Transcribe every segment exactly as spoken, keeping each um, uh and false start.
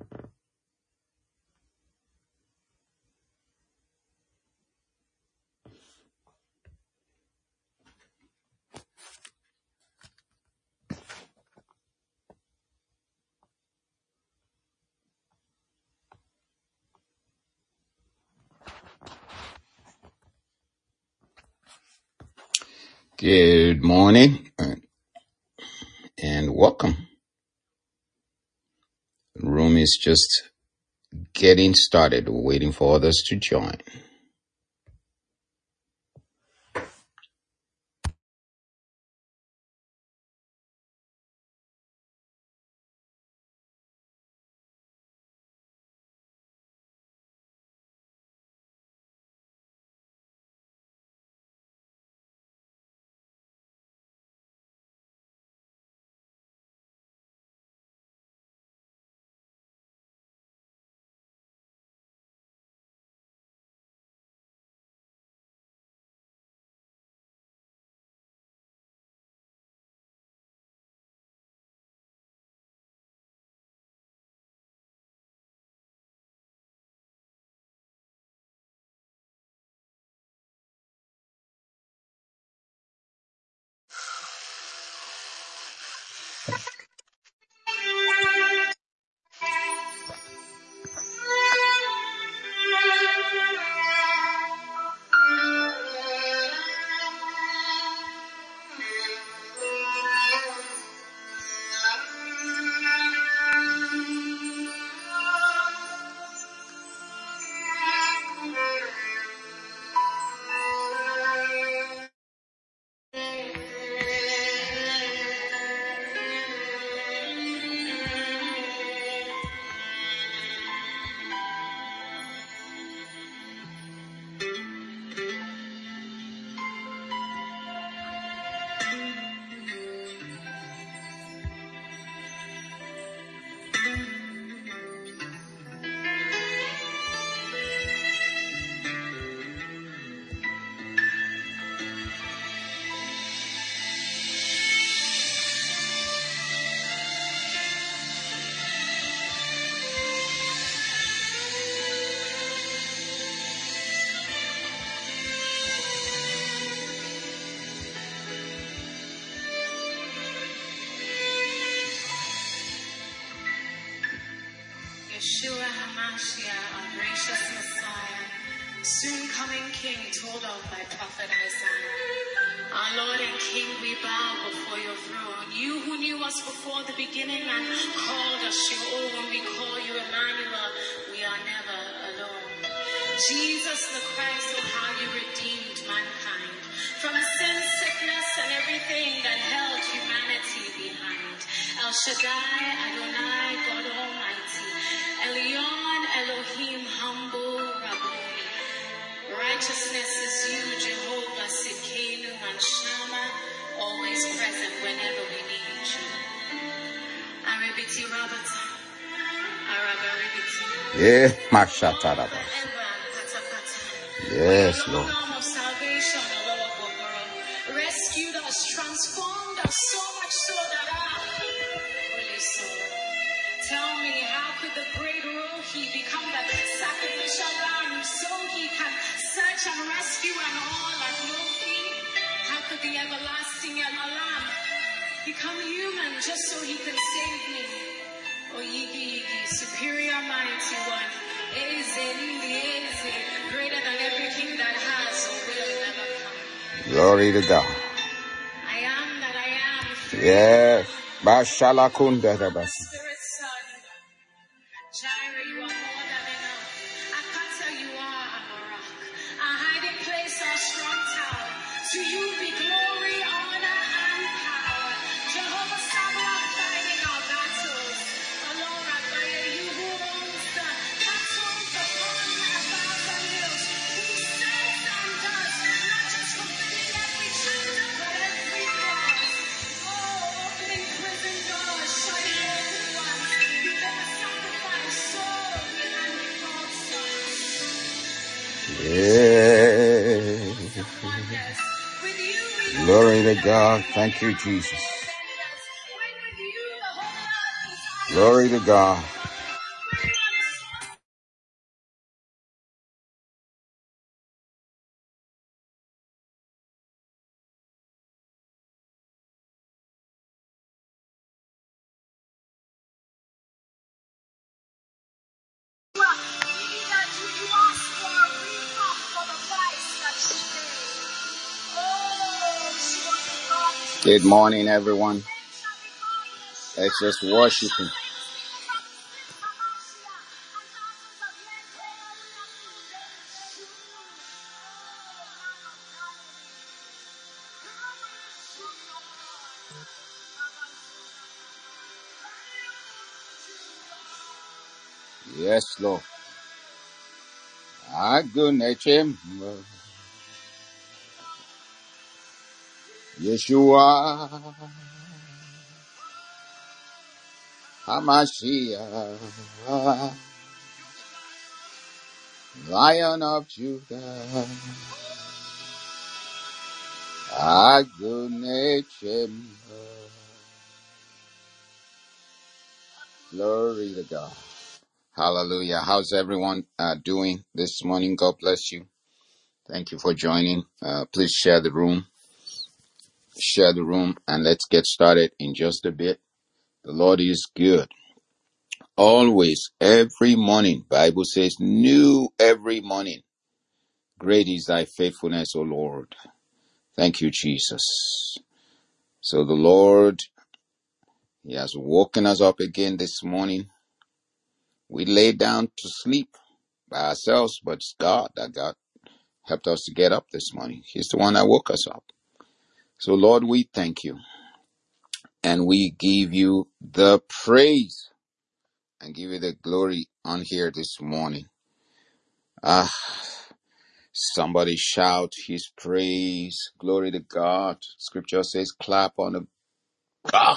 Good morning and welcome. The room is just getting started. We're waiting for others to join. Yeshua HaMashiach, our gracious Messiah, soon coming King, told of by prophet Isaiah. Our Lord and King, we bow before your throne. You who knew us before the beginning and called us your own. We call you Emmanuel. We are never alone. Jesus the Christ, oh how you redeemed mankind from sin, sickness, and everything that held humanity behind. El Shaddai, Adonai, God Almighty. Elyon, Elohim, humble, Rabboni. Righteousness is you, Jehovah, Sikenu, and Shammah, always present whenever we need you. Arabiti Rabata, Arabarabiti. Yeah, Mashatarabas. Yes, Lord. Of salvation, Lord, rescued us, transformed us so much so that I really saw. Tell me, how could the great Rohi become the sacrificial lamb so he can search and rescue and all at no fee? How could the everlasting Lamb become human just so he can save me? Oh, Yigi Yigi, superior mighty one, Eze, Lili, Eze, greater than every king that has or will ever come. Glory to God. I am that I am. Yes. Bashalakunda Rabasi. Spirit Son. Jireh, you are more than enough. Akata, you are our rock. Our hiding place, our strong tower. To you be glory, honor, and power. Jehovah Sabaoth fighting our battles. Alone, Rabbiah, you who owns the cattle upon a thousand hills. Who says and does, not just fulfilling every chapter, but every clause. Oh, opening prison doors, shutting open ones. You never sacrifice soul behind the cross. Yeah. Wonders. With you we Glory to God. Thank you, Jesus. When with you the whole earth is ours. Glory to God. Good morning, everyone. Let's just worship Him. Yes, Lord. Agunechem. Yeshua. Hamashiach. Lion of Judah. Agunechem. Glory to God. Hallelujah. How's everyone uh, doing this morning? God bless you. Thank you for joining. Uh, please share the room. Share the room and let's get started in just a bit. The Lord is good. Always, every morning. Bible says, new every morning. Great is thy faithfulness, O Lord. Thank you, Jesus. So the Lord, He has woken us up again this morning. We lay down to sleep by ourselves, but it's God that God helped us to get up this morning. He's the one that woke us up. So Lord, we thank you and we give you the praise and give you the glory on here this morning. Ah, somebody shout His praise. Glory to God. Scripture says, clap on the God.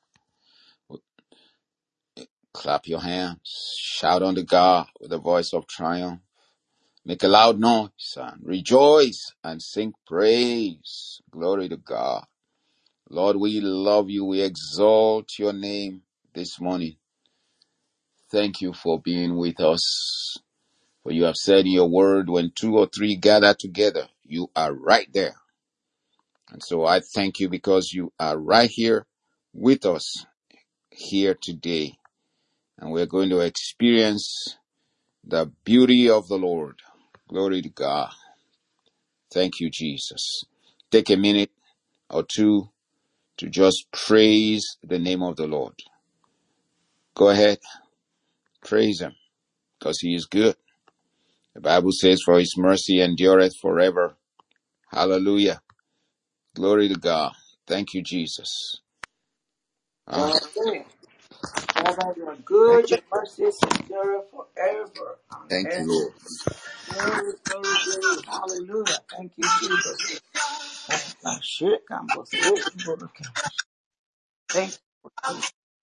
Clap your hands. Shout unto God with a voice of triumph. Make a loud noise and rejoice and sing praise. Glory to God. Lord, we love you. We exalt your name this morning. Thank you for being with us. For you have said in your word, when two or three gather together, you are right there. And so I thank you because you are right here with us here today. And we're going to experience the beauty of the Lord. Glory to God. Thank you, Jesus. Take a minute or two to just praise the name of the Lord. Go ahead, praise Him because He is good. The Bible says, for His mercy endureth forever. Hallelujah. Glory to God. Thank you, Jesus. Ah, God said, Father, you are good, your mercies endure forever. thank Amen. you, Lord. Glory, glory, glory. Hallelujah. Thank you, Jesus. Oh, my shit, I'm going to say it. Thank you.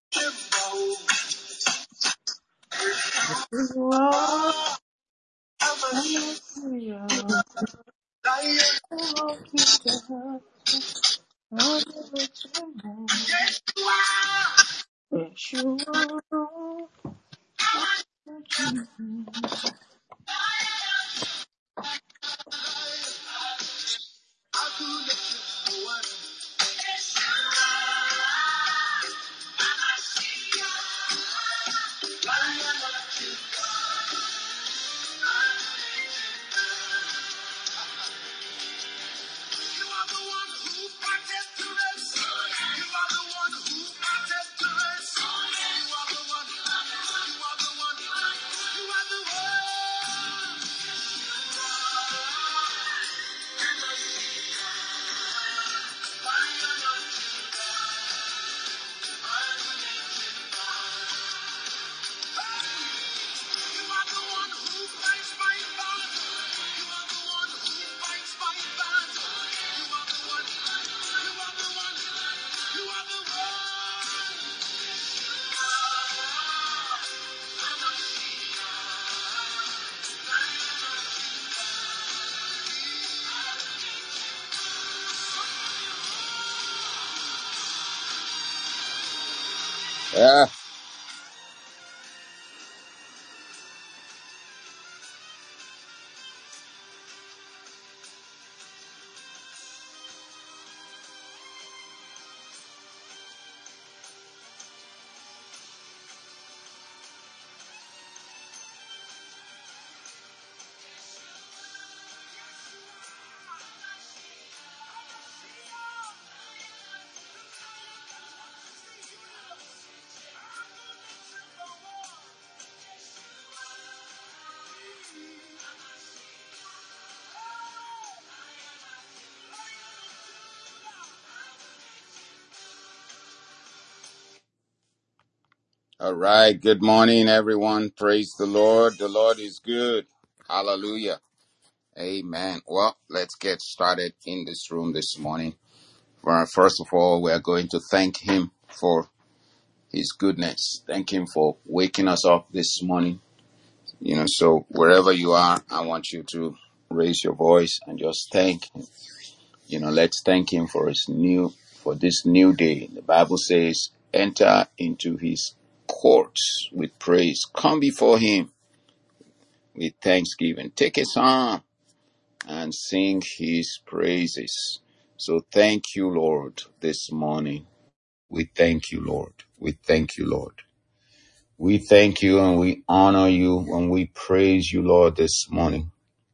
You are hallelujah. Oh, Jesus. Oh, yes, you are. Jesus. Ah, All right. Good morning, everyone. Praise the Lord. The Lord is good. Hallelujah. Amen. Well, let's get started in this room this morning. First of all, we are going to thank Him for His goodness. Thank Him for waking us up this morning. You know, so wherever you are, I want you to raise your voice and just thank Him. You know, let's thank Him for His new, for this new day. The Bible says, enter into His courts with praise. Come before Him with thanksgiving. Take a psalm and sing His praises. So thank you, Lord, this morning. We thank you, Lord. We thank you, Lord. We thank you and we honor you and we praise you, Lord, this morning.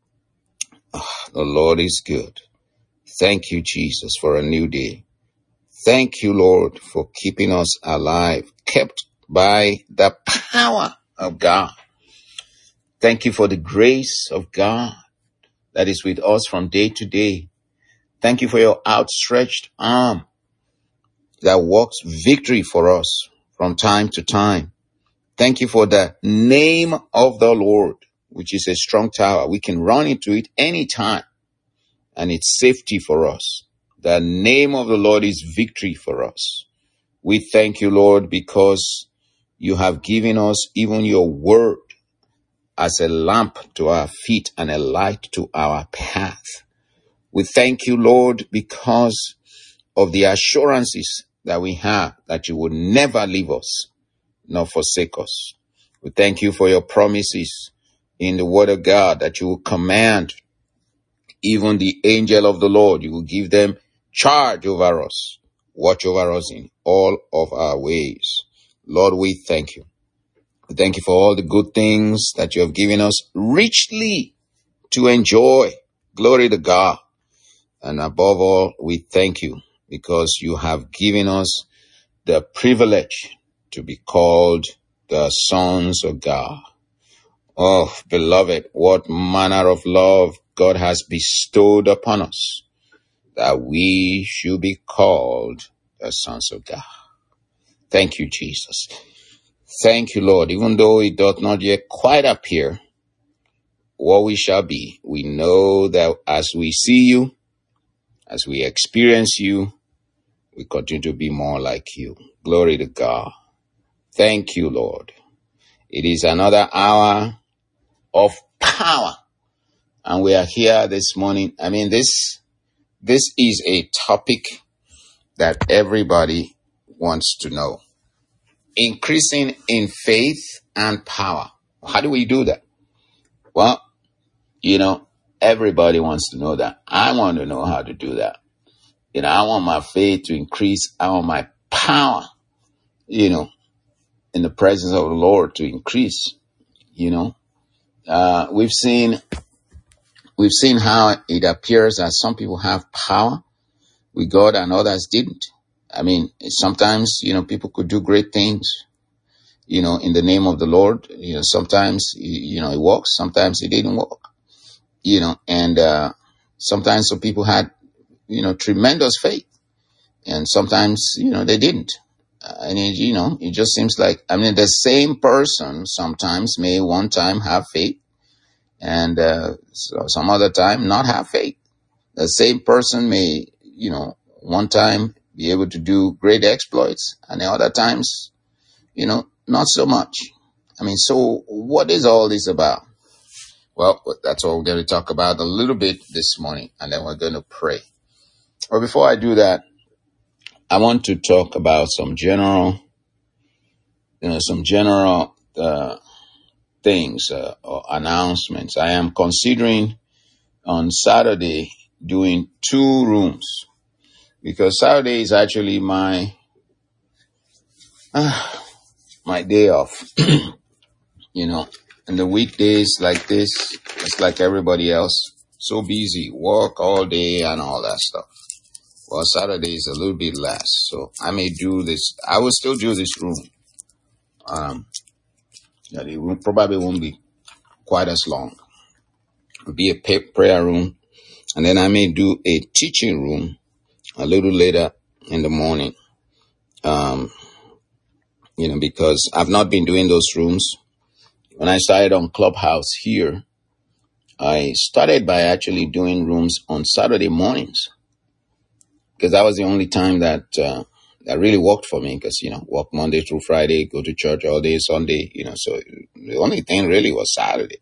Oh, the Lord is good. Thank you, Jesus, for a new day. Thank you, Lord, for keeping us alive, kept by the power of God. Thank you for the grace of God that is with us from day to day. Thank you for your outstretched arm that works victory for us from time to time. Thank you for the name of the Lord, which is a strong tower. We can run into it anytime, and it's safety for us. The name of the Lord is victory for us. We thank you, Lord, because you have given us even your word as a lamp to our feet and a light to our path. We thank you, Lord, because of the assurances that we have that you would never leave us nor forsake us. We thank you for your promises in the word of God that you will command even the angel of the Lord. You will give them charge over us, watch over us in all of our ways. Lord, we thank you. We thank you for all the good things that you have given us richly to enjoy. Glory to God. And above all, we thank you because you have given us the privilege to be called the sons of God. Oh, beloved, what manner of love God has bestowed upon us that we should be called the sons of God. Thank you, Jesus. Thank you, Lord. Even though it doth not yet quite appear what we shall be, we know that as we see you, as we experience you, we continue to be more like you. Glory to God. Thank you, Lord. It is another hour of power. And we are here this morning. I mean, this, this is a topic that everybody wants to know. Increasing in faith and power. How do we do that? Well, you know, everybody wants to know that. I want to know how to do that. You know, I want my faith to increase. I want my power, you know, in the presence of the Lord to increase, you know. Uh, we've seen, we've seen how it appears that some people have power with God and others didn't. I mean, sometimes, you know, people could do great things, you know, in the name of the Lord. You know, sometimes, you know, it works. Sometimes it didn't work, you know, and, uh, sometimes some people had, you know, tremendous faith and sometimes, you know, they didn't. Uh, and it, you know, it just seems like, I mean, the same person sometimes may one time have faith and, uh, so some other time not have faith. The same person may, you know, one time be able to do great exploits and the other times, you know, not so much. I mean, so what is all this about? Well, that's what we're going to talk about a little bit this morning, and then we're going to pray. But before I do that, I want to talk about some general, you know, some general uh, things uh, or announcements. I am considering on Saturday doing two rooms because Saturday is actually my uh, my day off. You know, and the weekdays like this, it's like everybody else, so busy, work all day and all that stuff. Well, Saturday is a little bit less, so I may do this. I will still do this room. Um, yeah, the room probably won't be quite as long. It'll be a prayer room, and then I may do a teaching room a little later in the morning. Um, you know, because I've not been doing those rooms. When I started on Clubhouse here, I started by actually doing rooms on Saturday mornings, because that was the only time that uh, that really worked for me, because, you know, work Monday through Friday, go to church all day, Sunday, you know, so the only thing really was Saturday,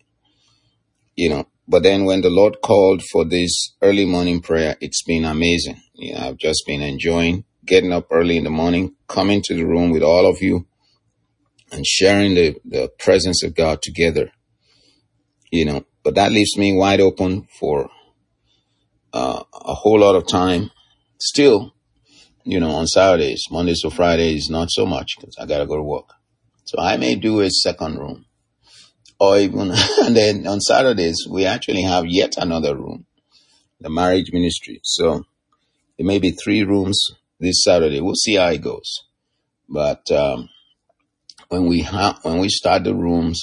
you know. But then when the Lord called for this early morning prayer, it's been amazing. You know, I've just been enjoying getting up early in the morning, coming to the room with all of you and sharing the, the presence of God together, you know. But that leaves me wide open for uh, a whole lot of time. Still, you know, on Saturdays, Mondays to Fridays, not so much, because I got to go to work. So I may do a second room. Or even, and then on Saturdays, we actually have yet another room, the marriage ministry. So there may be three rooms this Saturday. We'll see how it goes. But um, when we ha- when we start the rooms,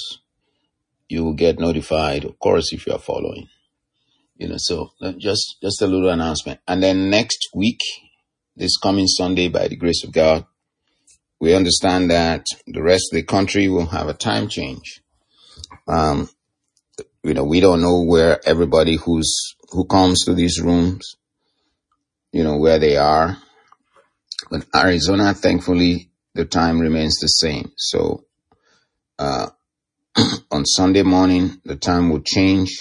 you will get notified, of course, if you are following. You know, so just just a little announcement. And then next week, this coming Sunday, by the grace of God, we understand that the rest of the country will have a time change. Um, you know, we don't know where everybody who's who comes to these rooms, you know, where they are. But Arizona, thankfully, the time remains the same. So uh, on Sunday morning, the time will change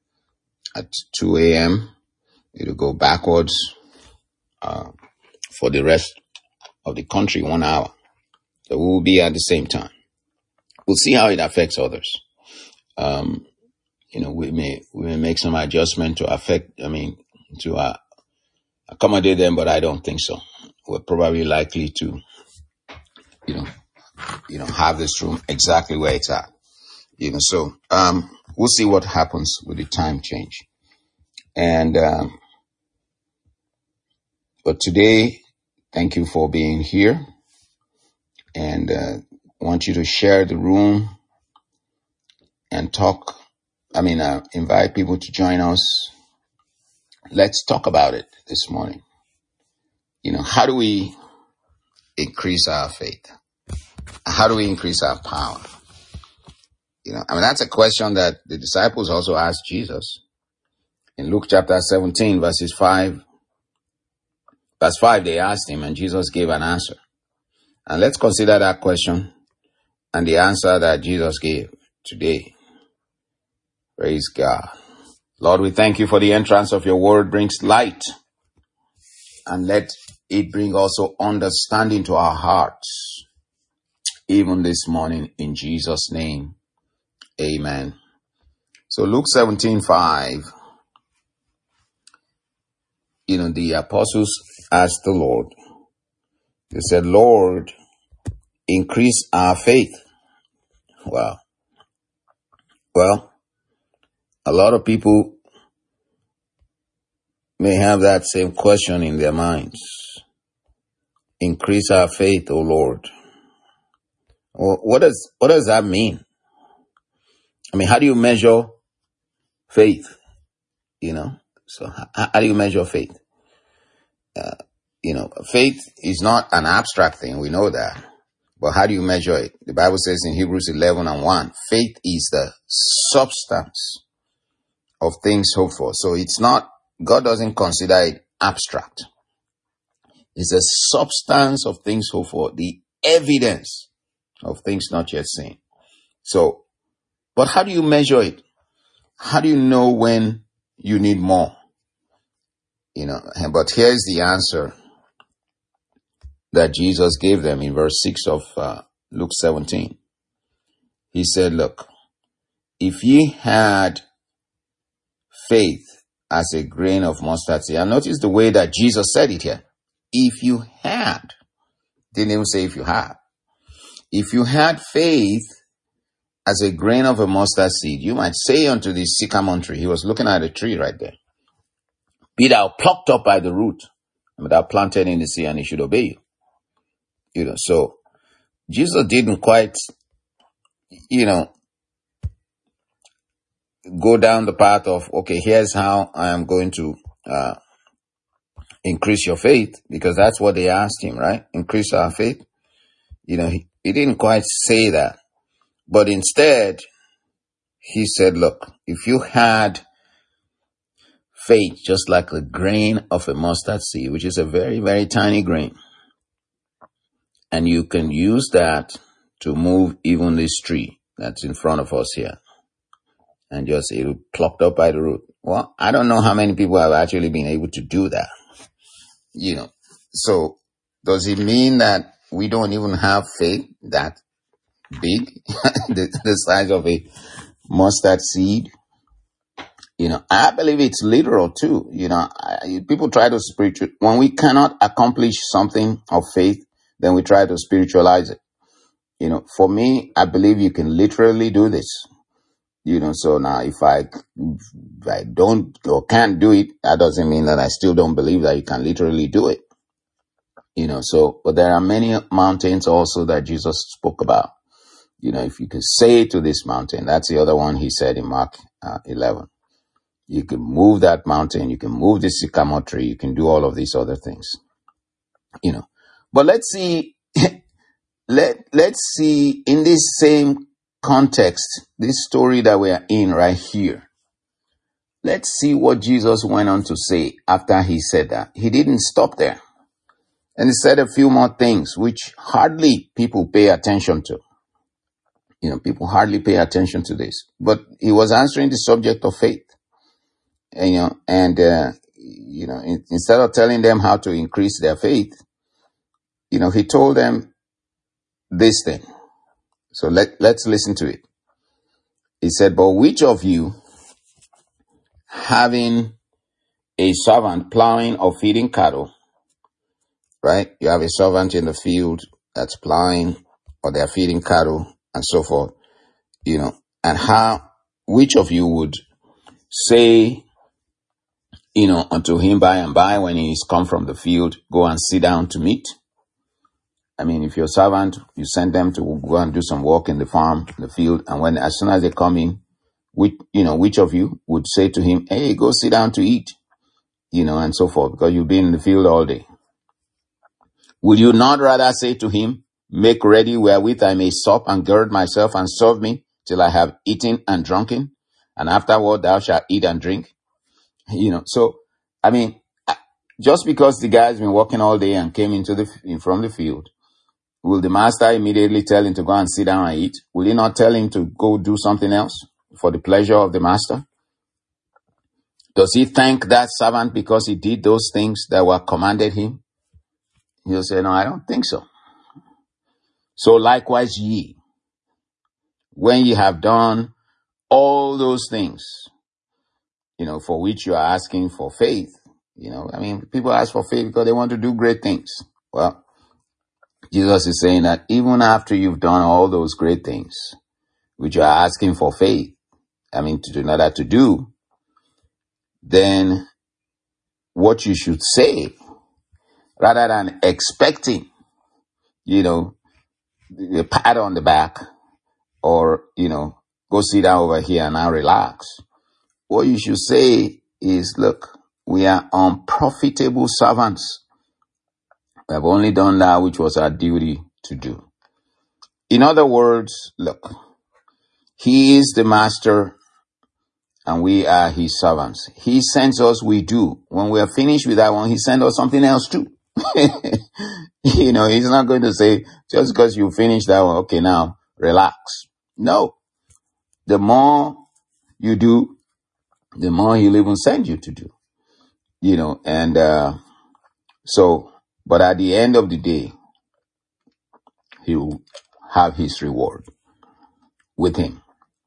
at two a.m. It'll go backwards uh, for the rest of the country, one hour. So we will be at the same time. We'll see how it affects others. Um, you know, we may we may make some adjustment to affect, I mean, to uh, accommodate them, but I don't think so. We're probably likely to, you know, you know, have this room exactly where it's at. You know, so um, we'll see what happens with the time change. And um, but today, thank you for being here, and uh, want you to share the room and talk. I mean, uh, invite people to join us. Let's talk about it this morning. You know, how do we increase our faith? How do we increase our power? You know, I mean, that's a question that the disciples also asked Jesus. In Luke chapter seventeen, verses five, verse five, they asked him, and Jesus gave an answer. And let's consider that question and the answer that Jesus gave today. Praise God. Lord, we thank you for the entrance of your word brings light, and let it bring also understanding to our hearts, even this morning, in Jesus' name. Amen. So Luke seventeen five, you know, the apostles asked the Lord, they said, Lord, increase our faith. Wow. Well, a lot of people may have that same question in their minds. Increase our faith, O Lord. Well, what does, what does that mean? I mean, how do you measure faith? You know, so how, how do you measure faith? Uh, you know, faith is not an abstract thing. We know that. But how do you measure it? The Bible says in Hebrews eleven and one, faith is the substance of things hoped for. So it's not, God doesn't consider it abstract. It's the substance of things hoped for, the evidence of things not yet seen. So, but how do you measure it? How do you know when you need more? You know, but here's the answer that Jesus gave them in verse six of uh, Luke seventeen. He said, look, if ye had faith as a grain of mustard seed, and notice the way that Jesus said it here. If you had, didn't even say if you had. If you had faith as a grain of a mustard seed, you might say unto this sycamore tree, he was looking at a tree right there, be thou plucked up by the root, and thou planted in the sea, and it should obey you. You know, so Jesus didn't quite, you know, go down the path of, okay, here's how I am going to uh, increase your faith, because that's what they asked him, right? Increase our faith. You know, he, he didn't quite say that, but instead he said, look, if you had faith just like a grain of a mustard seed, which is a very, very tiny grain, and you can use that to move even this tree that's in front of us here, and just it'll plucked up by the root. Well, I don't know how many people have actually been able to do that. You know, so does it mean that we don't even have faith that big, the, the size of a mustard seed? You know, I believe it's literal too. You know, I, people try to spiritual, when we cannot accomplish something of faith, then we try to spiritualize it. You know, for me, I believe you can literally do this. You know, so now if I, if I don't or can't do it, that doesn't mean that I still don't believe that you can literally do it. You know, so, but there are many mountains also that Jesus spoke about. You know, if you can say to this mountain, that's the other one he said in Mark uh, eleven. You can move that mountain, you can move the sycamore tree, you can do all of these other things. You know, but let's see, let, let's see in this same context, this story that we are in right here. Let's see what Jesus went on to say after he said that. He didn't stop there. And he said a few more things which hardly people pay attention to. You know, people hardly pay attention to this. But he was answering the subject of faith. And, you know, and, uh, you know, in, instead of telling them how to increase their faith, you know, he told them this thing. So let, let's listen to it. He said, but which of you, having a servant plowing or feeding cattle, right? You have a servant in the field that's plowing or they're feeding cattle and so forth, you know, and how, which of you would say, you know, unto him by and by when he's come from the field, go and sit down to meat? I mean, if you're a servant, you send them to go and do some work in the farm, in the field, and when, as soon as they come in, which, you know, which of you would say to him, hey, go sit down to eat, you know, and so forth, because you've been in the field all day. Will you not rather say to him, make ready wherewith I may sup and gird myself and serve me till I have eaten and drunken, and afterward thou shalt eat and drink? You know, so, I mean, just because the guy's been working all day and came into the, in from the field, will the master immediately tell him to go and sit down and eat? Will he not tell him to go do something else for the pleasure of the master? Does he thank that servant because he did those things that were commanded him? He'll say, no, I don't think so. So likewise ye, when ye have done all those things, you know, for which you are asking for faith, you know, I mean, people ask for faith because they want to do great things. Well, Jesus is saying that even after you've done all those great things, which you are asking for faith, I mean, to do, in order to do, then what you should say, rather than expecting, you know, a pat on the back or, you know, go sit down over here and now relax. What you should say is, look, we are unprofitable servants. We have only done that which was our duty to do. In other words, look, he is the master and we are his servants. He sends us, we do. When we are finished with that one, he sends us something else too. You know, he's not going to say, just because you finish that one, okay, now relax. No. The more you do, the more he'll even send you to do. You know, and uh, so, but at the end of the day, he'll have his reward with him.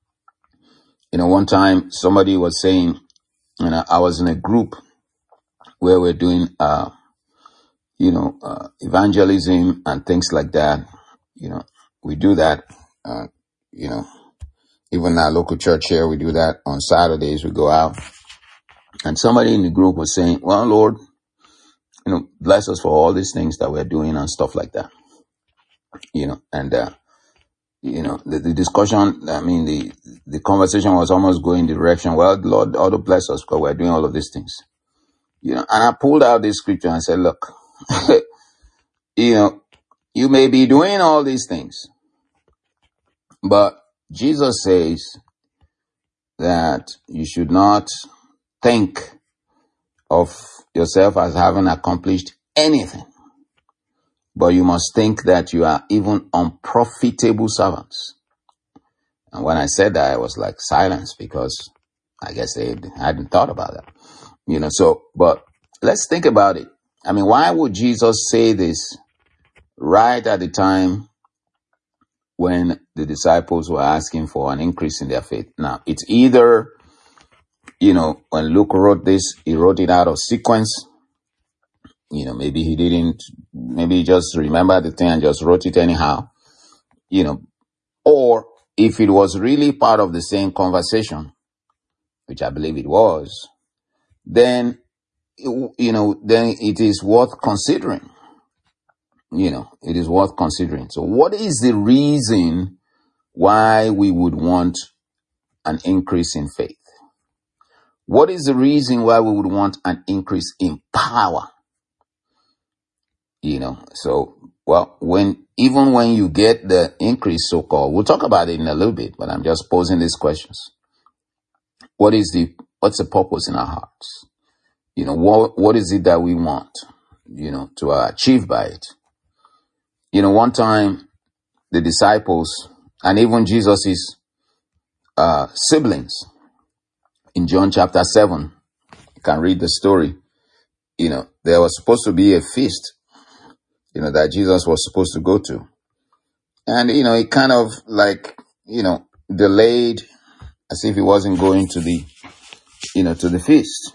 You know, one time somebody was saying, you know, I was in a group where we're doing, uh, you know, uh, evangelism and things like that. You know, we do that, uh, you know, even our local church here, we do that on Saturdays. We go out. And somebody in the group was saying, well, Lord, you know, bless us for all these things that we're doing and stuff like that. You know, and, uh, you know, the, the discussion, I mean, the, the conversation was almost going the direction, well, Lord, ought to bless us because we're doing all of these things. You know, and I pulled out this scripture and said, look, you know, You may be doing all these things, but Jesus says that you should not think of yourself as having accomplished anything, but you must think that you are even unprofitable servants. And when I said that, I was like silence because I guess they hadn't thought about that. You know, so, but let's think about it. I mean, why would Jesus say this right at the time when the disciples were asking for an increase in their faith? Now, it's either, you know, when Luke wrote this, he wrote it out of sequence. You know, maybe he didn't, maybe he just remembered the thing and just wrote it anyhow, you know, or if it was really part of the same conversation, which I believe it was, then, you know, then it is worth considering. You know, it is worth considering. So what is the reason why we would want an increase in faith? What is the reason why we would want an increase in power? You know, so, well, when, even when you get the increase, so-called, we'll talk about it in a little bit, but I'm just posing these questions. What is the, what's the purpose in our hearts? You know, what, what is it that we want, you know, to achieve by it? You know, one time the disciples and even Jesus's uh, siblings in John chapter seven, you can read the story. You know, there was supposed to be a feast, you know, that Jesus was supposed to go to. And, you know, it kind of like, you know, delayed as if he wasn't going to the, you know, to the feast.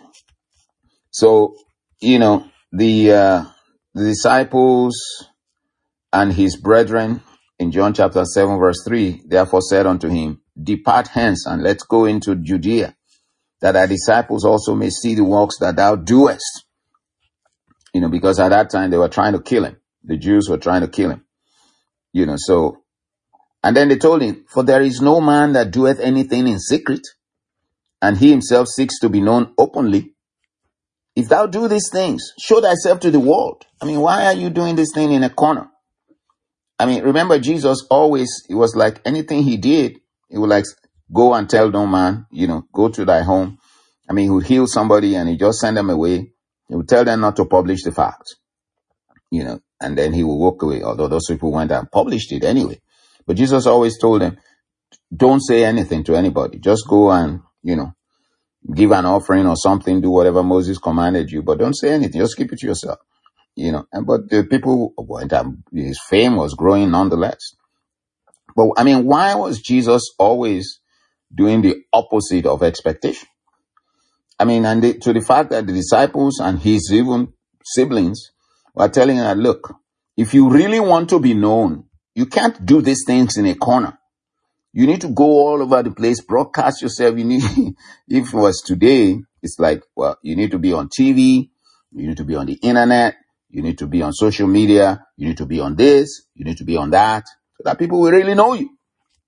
So, you know, the, uh, the disciples and his brethren in John chapter seven, verse three, therefore said unto him, depart hence and let's go into Judea, that thy disciples also may see the works that thou doest. You know, because at that time they were trying to kill him. The Jews were trying to kill him. You know, so, and then they told him, for there is no man that doeth anything in secret, and he himself seeks to be known openly. If thou do these things, show thyself to the world. I mean, why are you doing this thing in a corner? I mean, remember Jesus always, it was like anything he did, he would like, go and tell no man, you know, go to thy home. I mean, he would heal somebody and he just send them away. He would tell them not to publish the facts, you know, and then he would walk away, although those people went and published it anyway. But Jesus always told them, don't say anything to anybody. Just go and, you know, give an offering or something, do whatever Moses commanded you, but don't say anything. Just keep it to yourself, you know. And but the people went and his fame was growing nonetheless. But I mean, why was Jesus always doing the opposite of expectation? I mean, and the, to the fact that the disciples and his even siblings were telling her, look, if you really want to be known, you can't do these things in a corner. You need to go all over the place, broadcast yourself. You need, if it was today, it's like, well, you need to be on T V, you need to be on the internet, you need to be on social media, you need to be on this, you need to be on that, so that people will really know you.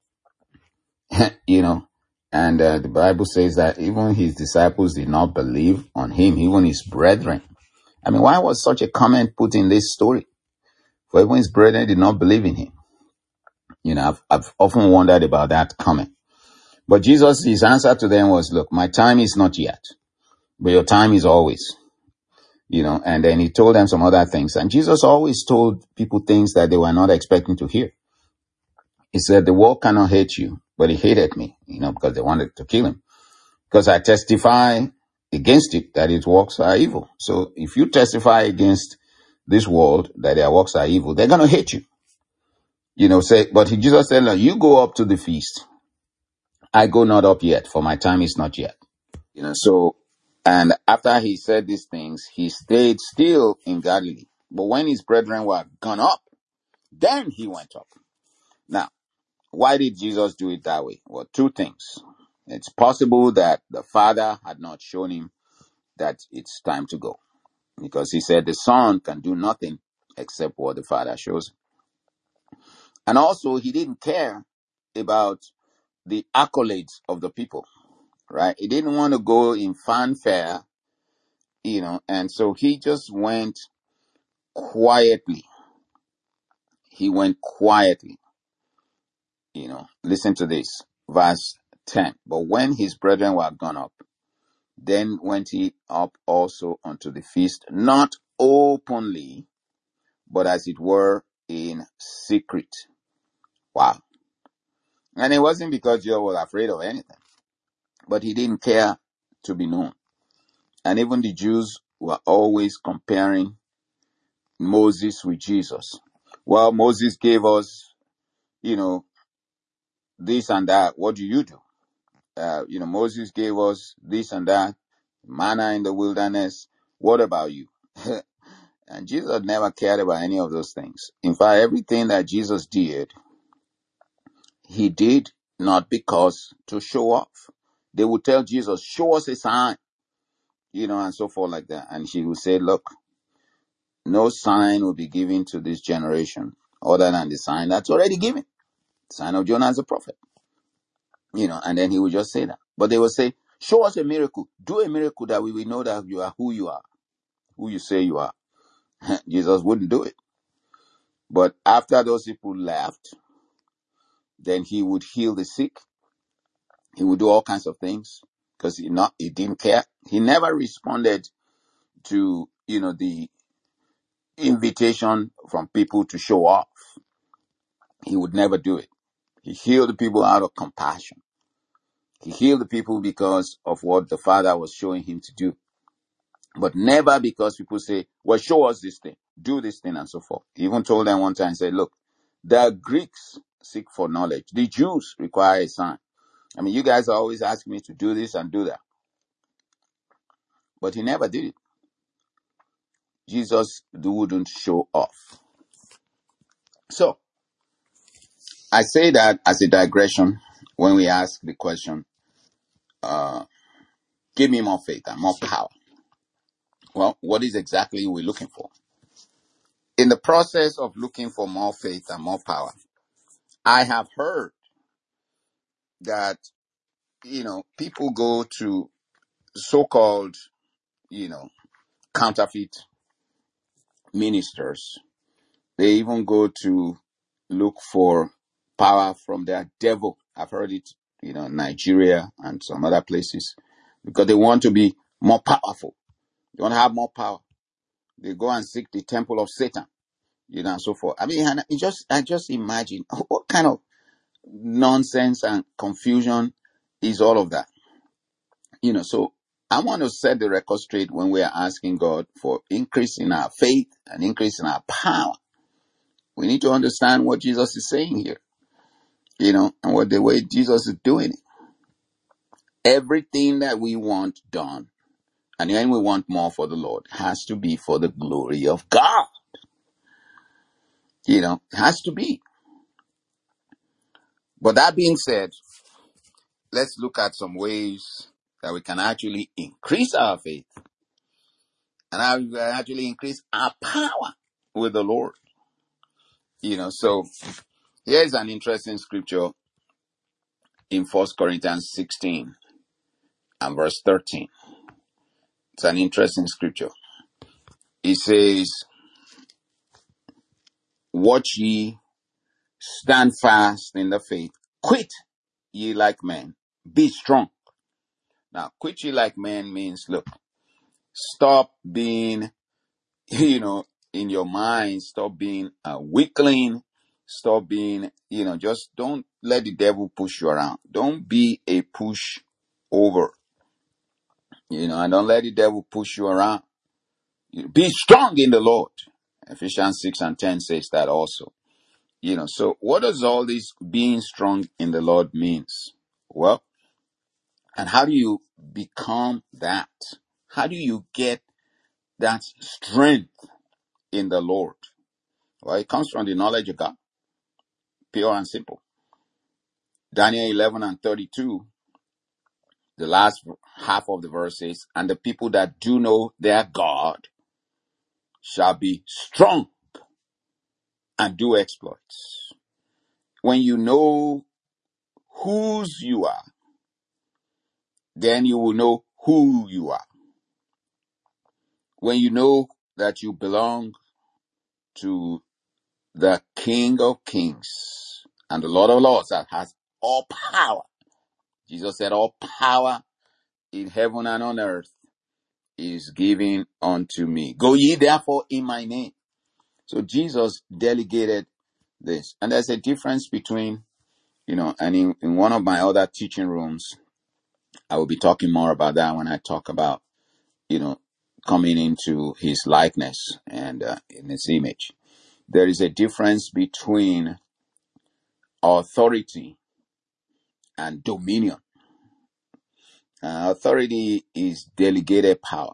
You know, and uh, the Bible says that even his disciples did not believe on him, even his brethren. I mean, why was such a comment put in this story? For even his brethren did not believe in him. You know, I've, I've often wondered about that comment. But Jesus, his answer to them was, look, my time is not yet, but your time is always. You know, and then he told them some other things. And Jesus always told people things that they were not expecting to hear. He said, the world cannot hate you, but he hated me, you know, because they wanted to kill him. Because I testify against it that its works are evil. So if you testify against this world that their works are evil, they're going to hate you. You know, say, but he, Jesus said, you go up to the feast. I go not up yet, for my time is not yet. You know, so, and after he said these things, he stayed still in Galilee. But when his brethren were gone up, then he went up. Now, why did Jesus do it that way? Well, two things. It's possible that the Father had not shown him that it's time to go, because he said the Son can do nothing except what the Father shows him. And also, he didn't care about the accolades of the people, right? He didn't want to go in fanfare, you know, and so he just went quietly. he went quietly. You know, listen to this, verse ten. But when his brethren were gone up, then went he up also unto the feast, not openly, but as it were in secret. Wow. And it wasn't because Joe was afraid of anything, but he didn't care to be known. And even the Jews were always comparing Moses with Jesus. Well, Moses gave us, you know, this and that. What do you do? Uh, you know, Moses gave us this and that, manna in the wilderness. What about you? And Jesus never cared about any of those things. In fact, everything that Jesus did, he did not because to show off. They would tell Jesus, show us a sign, you know, and so forth like that. And he would say, look, no sign will be given to this generation other than the sign that's already given. The sign of Jonah as a prophet. You know, and then he would just say that. But they would say, show us a miracle. Do a miracle that we will know that you are who you are, who you say you are. Jesus wouldn't do it. But after those people left, then he would heal the sick. He would do all kinds of things because he not he didn't care. He never responded to, you know, the invitation from people to show off. He would never do it. He healed the people out of compassion. He healed the people because of what the Father was showing him to do. But never because people say, well, show us this thing, do this thing, and so forth. He even told them one time, said, look, the Greeks seek for knowledge. The Jews require a sign. I mean, you guys are always asking me to do this and do that. But he never did it. Jesus wouldn't show off. So, I say that as a digression when we ask the question, uh, give me more faith and more power. Well, what is exactly we're looking for? In the process of looking for more faith and more power, I have heard that, you know, people go to so-called, you know, counterfeit ministers. They even go to look for power from their devil. I've heard it, you know, Nigeria and some other places, because they want to be more powerful. They want to have more power. They go and seek the temple of Satan, you know, and so forth. I mean, and it just, I just imagine what kind of nonsense and confusion is all of that. You know, so I want to set the record straight when we are asking God for increase in our faith and increase in our power. We need to understand what Jesus is saying here, you know, and what the way Jesus is doing it. Everything that we want done, and then we want more for the Lord, has to be for the glory of God. You know, it has to be. But that being said, let's look at some ways that we can actually increase our faith and how we can actually increase our power with the Lord. You know, so here's an interesting scripture in First Corinthians sixteen and verse thirteen. It's an interesting scripture. It says, watch ye, stand fast in the faith, quit ye like men, be strong. Now, quit ye like men means, look, stop being, you know, in your mind, stop being a weakling, stop being, you know, just don't let the devil push you around. Don't be a push over, you know, and don't let the devil push you around. Be strong in the Lord. Ephesians six and ten says that also. You know, so what does all this being strong in the Lord means? Well, and how do you become that? How do you get that strength in the Lord? Well, it comes from the knowledge of God. Pure and simple. Daniel eleven and thirty-two, the last half of the verse says, and the people that do know their God shall be strong and do exploits. When you know whose you are, then you will know who you are. When you know that you belong to the King of Kings and the Lord of Lords that has all power. Jesus said, all power in heaven and on earth is given unto me. Go ye therefore in my name. So Jesus delegated this. And there's a difference between, you know, and in, in one of my other teaching rooms, I will be talking more about that when I talk about, you know, coming into his likeness and uh, in his image. There is a difference between authority and dominion. Uh, authority is delegated power.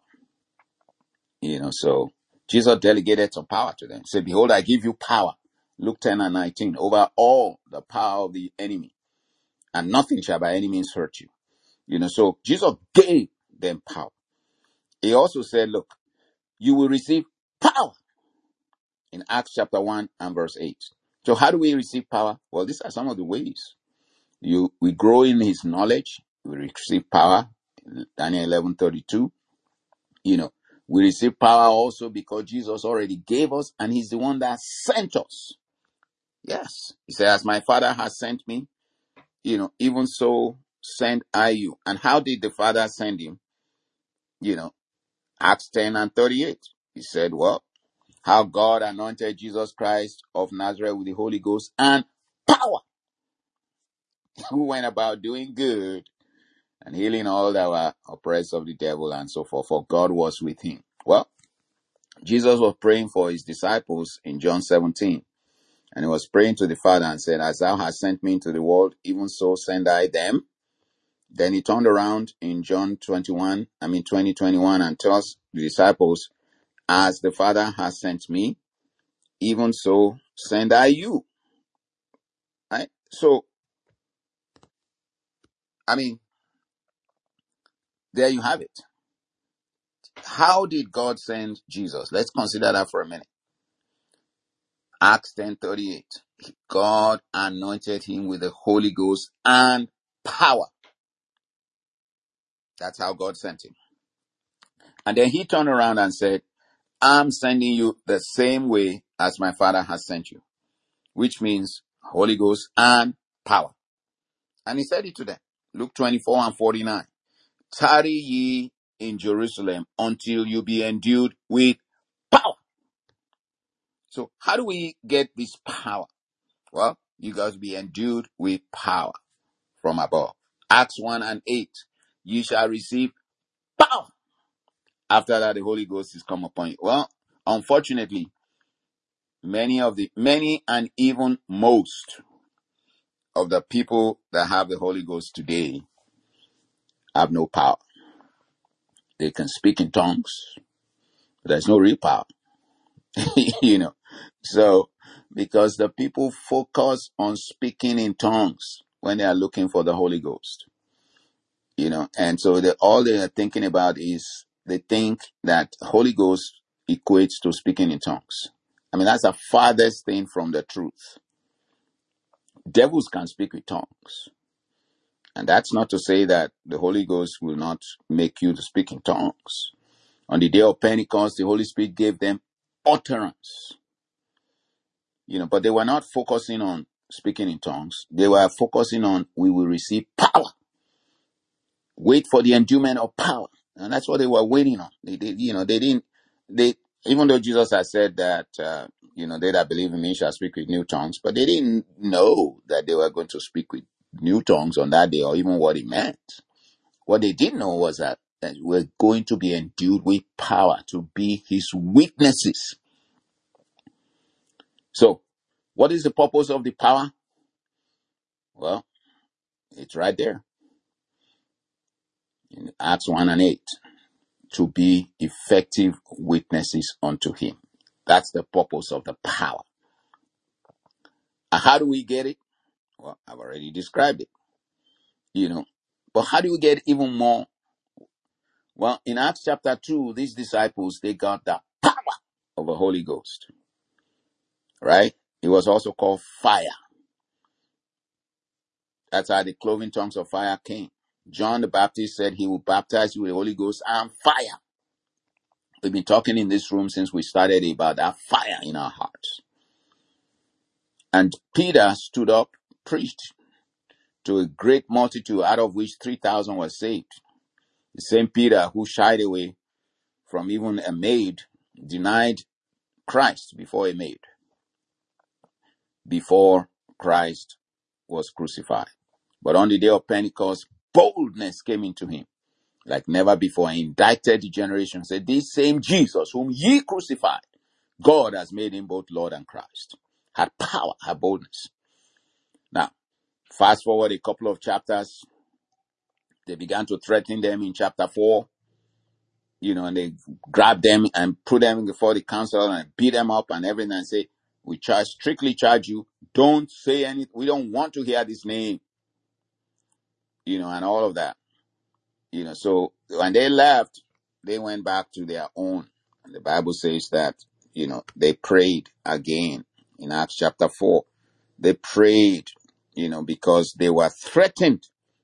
You know, so Jesus delegated some power to them. He said, behold, I give you power. Luke ten and nineteen, over all the power of the enemy, and nothing shall by any means hurt you. You know, so Jesus gave them power. He also said, look, you will receive power in Acts chapter one and verse eight. So how do we receive power? Well, these are some of the ways. You, we grow in his knowledge. We receive power. Daniel eleven thirty-two. You know, we receive power also because Jesus already gave us and he's the one that sent us. Yes. He said, as my Father has sent me, you know, even so send I you. And how did the Father send him? You know, Acts ten and thirty-eight. He said, well, how God anointed Jesus Christ of Nazareth with the Holy Ghost and power, who went about doing good and healing all that were oppressed of the devil and so forth, for God was with him. Well, Jesus was praying for his disciples in John seventeen, and he was praying to the Father and said, as thou hast sent me into the world, even so send I them. Then he turned around in John twenty-one, I mean twenty, twenty-one, and tells the disciples, as the Father has sent me, even so send I you. Right? So, I mean, there you have it. How did God send Jesus? Let's consider that for a minute. Acts ten thirty-eight. God anointed him with the Holy Ghost and power. That's how God sent him. And then he turned around and said, I'm sending you the same way as my Father has sent you, which means Holy Ghost and power. And he said it to them. Luke twenty-four and forty-nine. Tarry ye in Jerusalem until you be endued with power. So how do we get this power? Well, you guys be endued with power from above. Acts one and eight. You shall receive power. After that, the Holy Ghost is come upon you. Well, unfortunately, many of the, many and even most of the people that have the Holy Ghost today have no power. They can speak in tongues, but there's no real power. You know, so because the people focus on speaking in tongues when they are looking for the Holy Ghost, you know, and so they, all they are thinking about is they think that Holy Ghost equates to speaking in tongues. I mean, that's the farthest thing from the truth. Devils can speak with tongues. And that's not to say that the Holy Ghost will not make you to speak in tongues. On the day of Pentecost, the Holy Spirit gave them utterance. You know, but they were not focusing on speaking in tongues. They were focusing on, we will receive power. Wait for the endowment of power. And that's what they were waiting on. They, they you know, they didn't, they, even though Jesus had said that, uh, you know, they that believe in me shall speak with new tongues, but they didn't know that they were going to speak with new tongues on that day or even what it meant. What they did know was that, that we're going to be endued with power to be his witnesses. So, what is the purpose of the power? Well, it's right there in Acts one and eight. To be effective witnesses unto him. That's the purpose of the power. And how do we get it? Well, I've already described it. You know, but how do we get even more? Well, in Acts chapter two, these disciples, they got the power of the Holy Ghost. Right? It was also called fire. That's how the cloven tongues of fire came. John the Baptist said he will baptize you with the Holy Ghost and fire. We've been talking in this room since we started about that fire in our hearts. And Peter stood up, preached to a great multitude, out of which three thousand were saved. The same Peter who shied away from even a maid denied Christ before a maid, before Christ was crucified. But on the day of Pentecost, boldness came into him like never before. He indicted the generation, said, this same Jesus whom ye crucified, God has made him both Lord and Christ. Had power, had boldness. Now, fast forward a couple of chapters, they began to threaten them in chapter four, you know, and they grabbed them and put them before the council and beat them up and everything and say, we charge, strictly charge you, don't say anything, we don't want to hear this name, you know, and all of that. You know, so when they left, they went back to their own. And the Bible says that, you know, they prayed again in Acts chapter four. They prayed, you know, because they were threatened.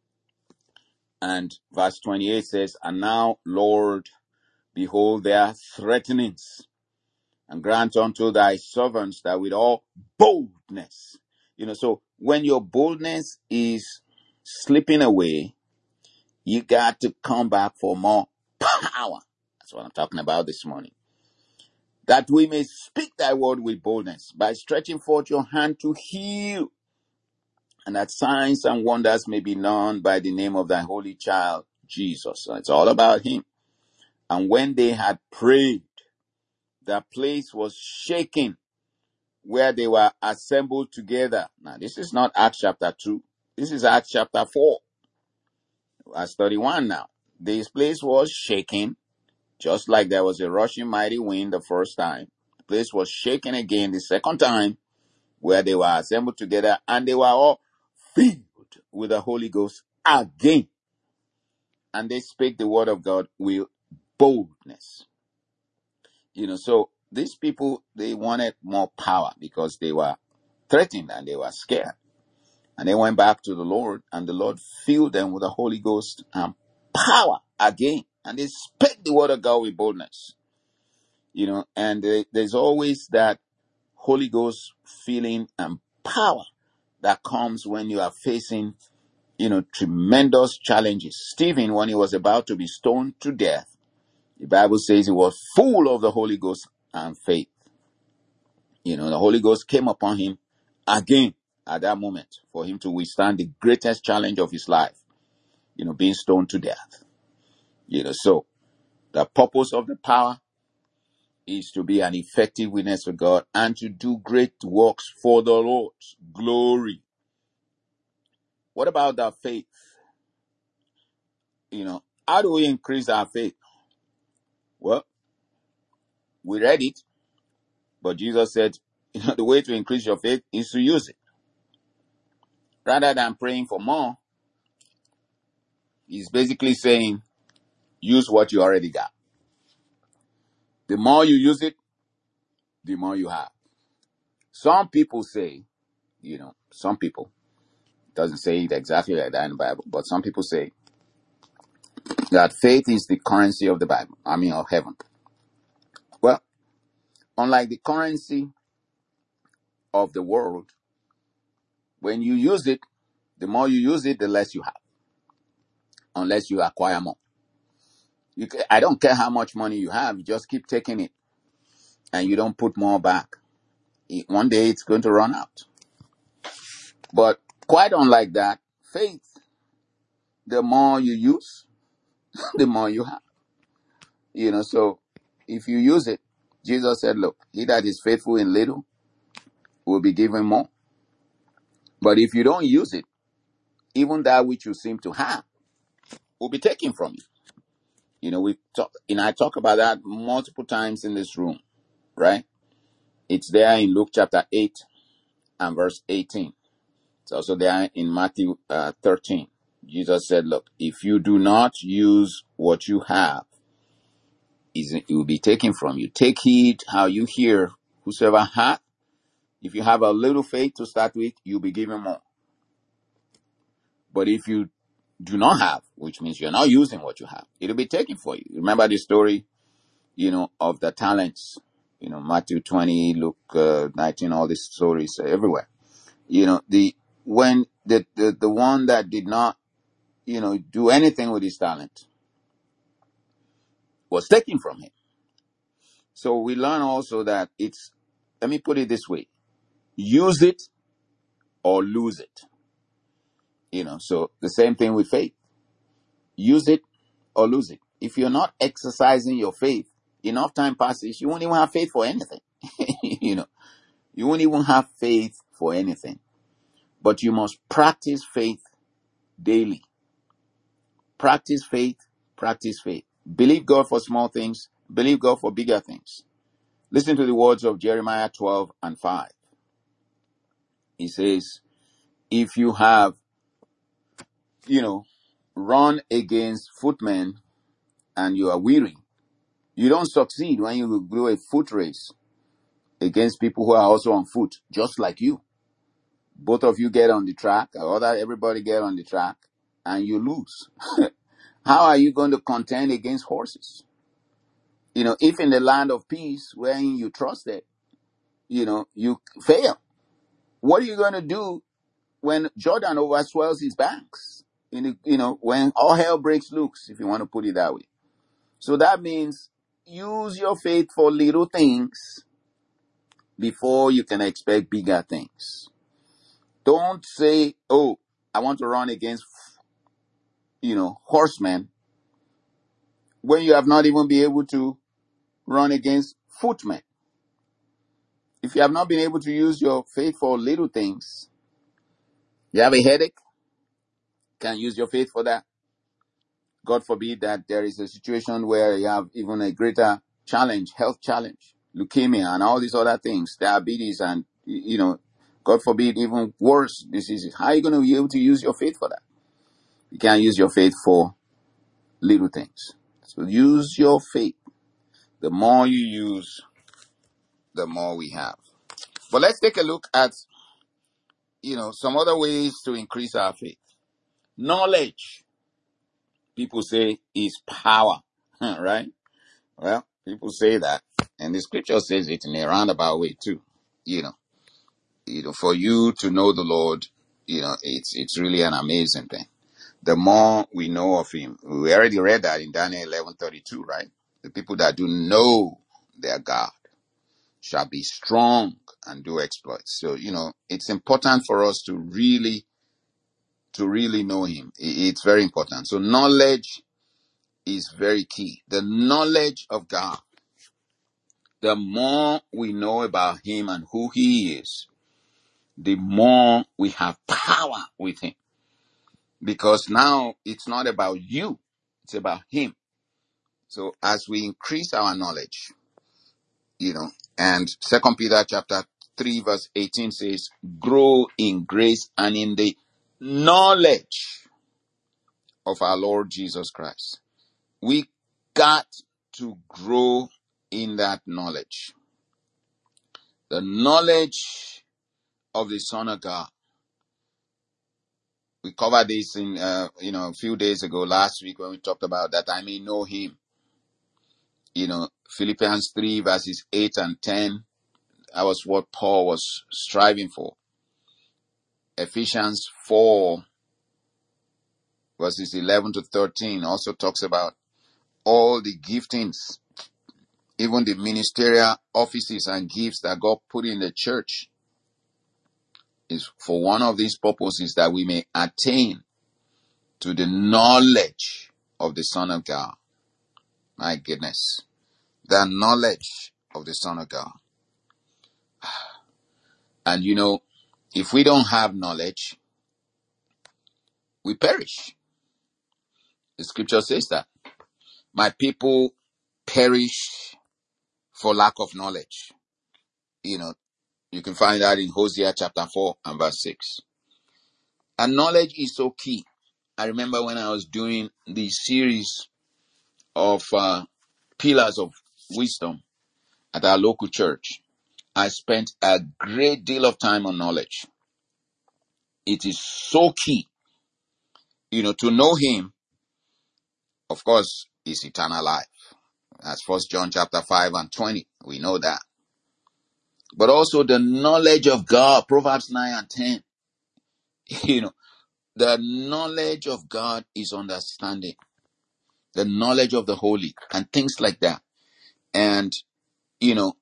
And verse twenty-eight says, and now, Lord, behold their threatenings, and grant unto thy servants that with all boldness. You know, so when your boldness is slipping away, you got to come back for more power. That's what I'm talking about this morning. That we may speak thy word with boldness, by stretching forth your hand to heal, and that signs and wonders may be known by the name of thy holy child, Jesus. So it's all about him. And when they had prayed, the place was shaken where they were assembled together. Now, this is not Acts chapter two. This is Acts chapter four, verse thirty-one now. This place was shaken, just like there was a rushing mighty wind the first time. The place was shaken again the second time, where they were assembled together, and they were all filled with the Holy Ghost again. And they spake the word of God with boldness. You know, so these people, they wanted more power because they were threatened and they were scared. And they went back to the Lord, and the Lord filled them with the Holy Ghost and power again. And they spake the word of God with boldness. You know, and they, there's always that Holy Ghost feeling and power that comes when you are facing, you know, tremendous challenges. Stephen, when he was about to be stoned to death, the Bible says he was full of the Holy Ghost and faith. You know, the Holy Ghost came upon him again at that moment for him to withstand the greatest challenge of his life, you know, being stoned to death. You know, so the purpose of the power is to be an effective witness for God and to do great works for the Lord's glory. What about our faith? You know, how do we increase our faith? Well, we read it, but Jesus said, you know, the way to increase your faith is to use it. Rather than praying for more, he's basically saying, use what you already got. The more you use it, the more you have. Some people say, you know, some people, it doesn't say it exactly like that in the Bible, but some people say that faith is the currency of the Bible, I mean of heaven. Well, unlike the currency of the world, when you use it, the more you use it, the less you have, unless you acquire more. You can, I don't care how much money you have, you just keep taking it, and you don't put more back. It, one day it's going to run out. But quite unlike that, faith, the more you use, the more you have. You know, so if you use it, Jesus said, look, he that is faithful in little will be given more. But if you don't use it, even that which you seem to have will be taken from you. You know, we talk, and I talk about that multiple times in this room, right? It's there in Luke chapter eight and verse eighteen. It's also there in Matthew uh, thirteen. Jesus said, look, if you do not use what you have, it will be taken from you. Take heed how you hear. Whosoever hath, if you have a little faith to start with, you'll be given more. But if you do not have, which means you're not using what you have, it'll be taken for you. Remember the story, you know, of the talents, you know, Matthew twenty, Luke uh, nineteen, all these stories uh, everywhere. You know, the when the, the, the one that did not, you know, do anything with his talent was taken from him. So we learn also that it's, let me put it this way, use it or lose it. You know, so the same thing with faith. Use it or lose it. If you're not exercising your faith, enough time passes, you won't even have faith for anything. You know, you won't even have faith for anything. But you must practice faith daily. Practice faith, practice faith. Believe God for small things, believe God for bigger things. Listen to the words of Jeremiah twelve and five. He says, if you have, you know, run against footmen and you are weary, you don't succeed when you do a foot race against people who are also on foot, just like you. Both of you get on the track, or other everybody get on the track, and you lose. How are you going to contend against horses? You know, if in the land of peace, wherein you trusted, you know, you fail, what are you going to do when Jordan overswells his banks? In the, you know, when all hell breaks loose, if you want to put it that way. So that means use your faith for little things before you can expect bigger things. Don't say, oh, I want to run against, you know, horsemen, when you have not even been able to run against footmen. If you have not been able to use your faith for little things, you have a headache, can use your faith for that. God forbid that there is a situation where you have even a greater challenge, health challenge, leukemia and all these other things, diabetes and, you know, God forbid, even worse diseases. How are you going to be able to use your faith for that? You can't use your faith for little things. So use your faith. The more you use, the more we have. But let's take a look at, you know, some other ways to increase our faith. Knowledge, people say, is power, right? Well, people say that, and the scripture says it in a roundabout way too. You know, you know, for you to know the Lord, you know, it's it's really an amazing thing. The more we know of Him, we already read that in Daniel eleven thirty-two, right? The people that do know their God shall be strong and do exploits. So, you know, it's important for us to really, to really know Him. It's very important. So knowledge is very key. The knowledge of God. The more we know about Him and who He is, the more we have power with Him. Because now it's not about you, it's about Him. So as we increase our knowledge, you know, and Second Peter chapter three verse eighteen says, grow in grace and in the knowledge of our Lord Jesus Christ. We got to grow in that knowledge. The knowledge of the Son of God. We covered this in, uh, you know, a few days ago, last week, when we talked about that I may know Him. You know, Philippians three verses eight and ten, that was what Paul was striving for. Ephesians four verses eleven to thirteen also talks about all the giftings, even the ministerial offices and gifts that God put in the church, is for one of these purposes, that we may attain to the knowledge of the Son of God. My goodness. The knowledge of the Son of God. And you know, if we don't have knowledge, we perish. The scripture says that. My people perish for lack of knowledge. You know, you can find that in Hosea chapter four and verse six. And knowledge is so key. I remember when I was doing the series of uh, pillars of wisdom at our local church, I spent a great deal of time on knowledge. It is so key, you know, to know Him, of course, is eternal life. That's First John chapter five and twenty. We know that. but also the knowledge of God. Proverbs nine and ten. You know, the knowledge of God is understanding. The knowledge of the holy and things like that. And, you know,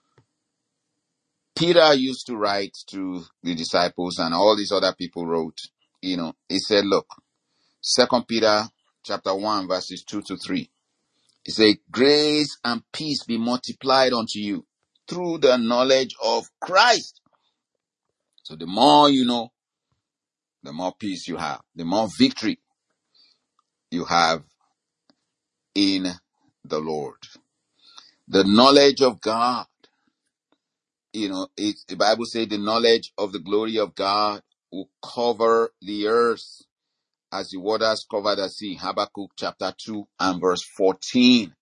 Peter used to write to the disciples, and all these other people wrote, you know, he said, look, Second Peter chapter one, verses two to three. He said, grace and peace be multiplied unto you through the knowledge of Christ. So the more you know, the more peace you have, the more victory you have in the Lord. The knowledge of God, you know, it, the Bible says the knowledge of the glory of God will cover the earth as the waters cover the sea. Habakkuk chapter two and verse fourteen.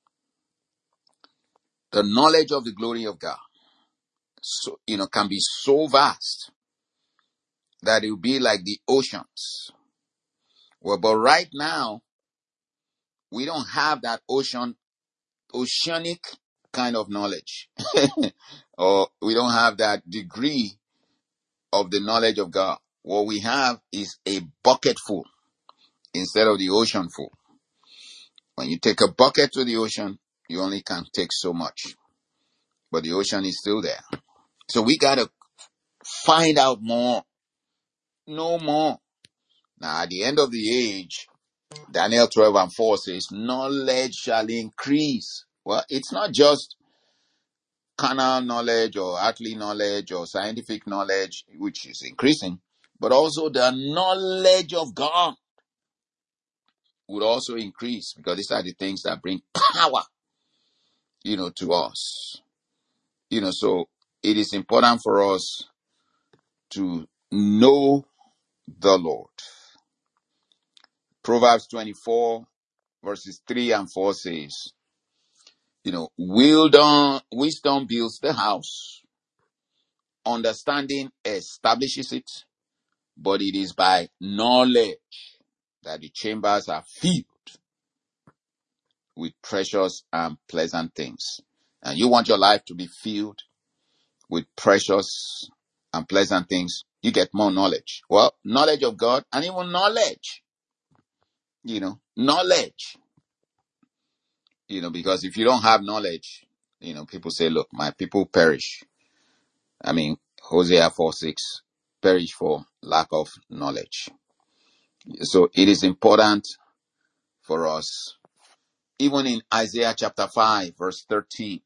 The knowledge of the glory of God, so, you know, can be so vast that it will be like the oceans. Well, but right now, we don't have that ocean, oceanic kind of knowledge. Or we don't have that degree of the knowledge of God. What we have is a bucket full instead of the ocean full. When you take a bucket to the ocean, you only can take so much. But the ocean is still there. So we got to find out more. No more. Now, at the end of the age, Daniel twelve and four says, knowledge shall increase. Well, it's not just carnal knowledge or earthly knowledge or scientific knowledge, which is increasing, but also the knowledge of God would also increase, because these are the things that bring power, you know, to us. You know, so it is important for us to know the Lord. Proverbs twenty-four verses three and four says, you know, wisdom, wisdom builds the house, understanding establishes it, but it is by knowledge that the chambers are filled with precious and pleasant things. And you want your life to be filled with precious and pleasant things, you get more knowledge. Well, knowledge of God and even knowledge. You know, knowledge. You know, because if you don't have knowledge, you know, people say, look, my people perish. I mean, Hosea four six, perish for lack of knowledge. So it is important for us. Even in Isaiah chapter five, verse thirteen,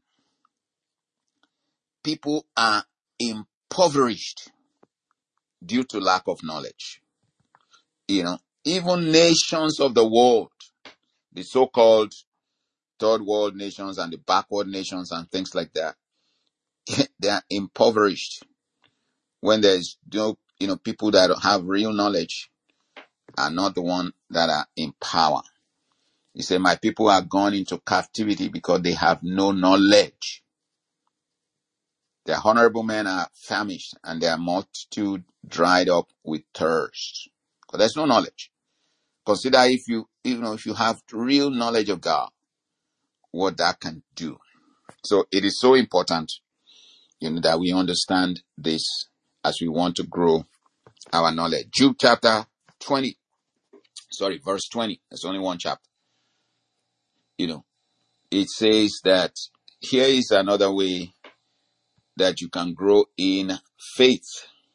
people are impoverished due to lack of knowledge. You know, even nations of the world, the so-called third world nations and the backward nations and things like that, they are impoverished when there's no, you know, people that have real knowledge are not the one that are in power. He said, my people are gone into captivity because they have no knowledge. Their honorable men are famished and their multitude dried up with thirst. Because there's no knowledge. Consider if you, you know, if you have real knowledge of God, what that can do. So it is so important, you know, that we understand this as we want to grow our knowledge. Jude chapter twenty, sorry, verse twenty. There's only one chapter. You know, it says that here is another way that you can grow in faith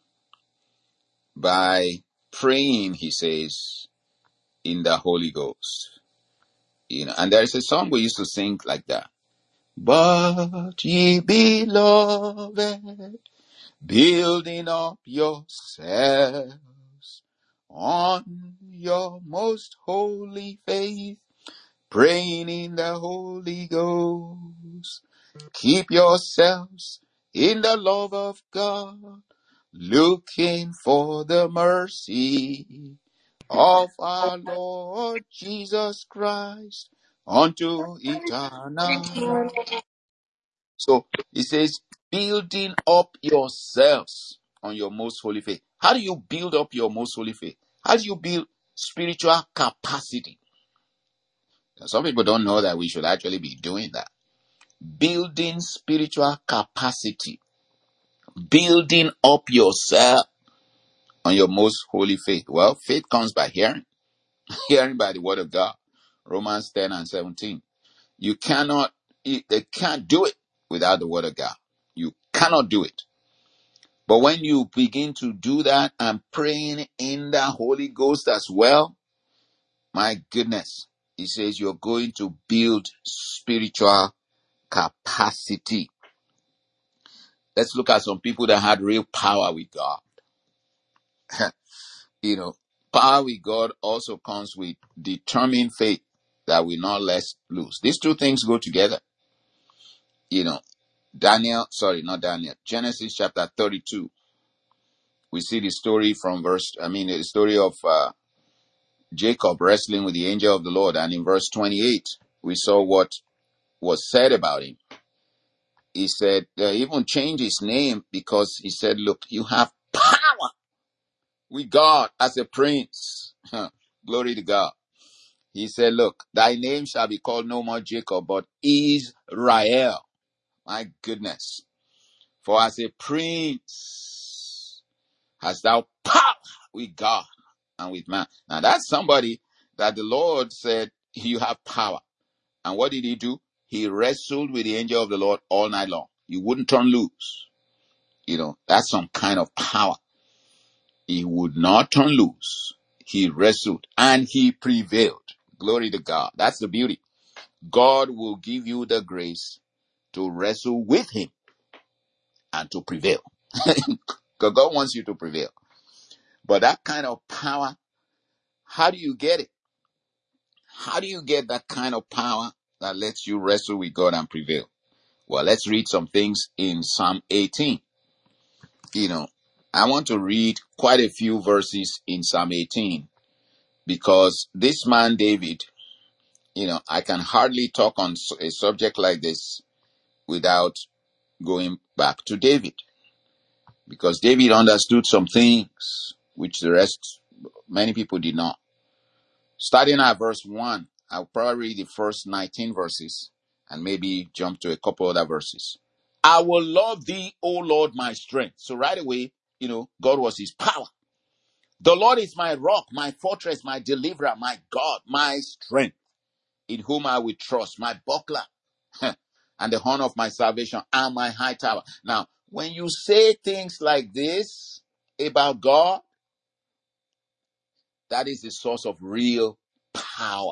by praying, he says, in the Holy Ghost. You know, and there is a song we used to sing like that. But ye beloved, building up yourselves on your most holy faith, praying in the Holy Ghost. Keep yourselves in the love of God, looking for the mercy of our Lord Jesus Christ unto eternal. So it says, building up yourselves on your most holy faith. How do you build up your most holy faith? How do you build spiritual capacity? Some people don't know that we should actually be doing that. Building spiritual capacity. building up yourself on your most holy faith. Well, faith comes by hearing, hearing by the word of God. Romans ten and seventeen. You cannot, they can't do it without the word of God. You cannot do it. But when you begin to do that and praying in the Holy Ghost as well, my goodness, he says you're going to build spiritual capacity. Let's look at some people that had real power with God. You know, power with God also comes with determined faith that will not let loose. These two things go together. You know, Daniel, sorry, not Daniel, Genesis chapter thirty-two. We see the story from verse, I mean, the story of uh, Jacob wrestling with the angel of the Lord. And in verse twenty-eight, we saw what was said about him. He said, uh, even changed his name because he said, look, you have power with God as a prince. Glory to God. He said, look, thy name shall be called no more Jacob, but Israel. My goodness. For as a prince hast thou power with God and with man. Now that's somebody that the Lord said, you have power. And what did he do? He wrestled with the angel of the Lord all night long. He wouldn't turn loose. You know, that's some kind of power. He would not turn loose. He wrestled and he prevailed. Glory to God. That's the beauty. God will give you the grace to wrestle with him and to prevail. Because God wants you to prevail. But that kind of power, how do you get it? How do you get that kind of power that lets you wrestle with God and prevail? Well, let's read some things in Psalm eighteen. You know, I want to read quite a few verses in Psalm eighteen because this man, David, you know, I can hardly talk on a subject like this without going back to David. Because David understood some things which the rest, many people did not. Starting at verse one, I'll probably read the first nineteen verses and maybe jump to a couple other verses. I will love thee, O Lord, my strength. So right away, you know, God was his power. The Lord is my rock, my fortress, my deliverer, my God, my strength, in whom I will trust, my buckler, and the horn of my salvation, and my high tower. Now, when you say things like this about God, that is the source of real power.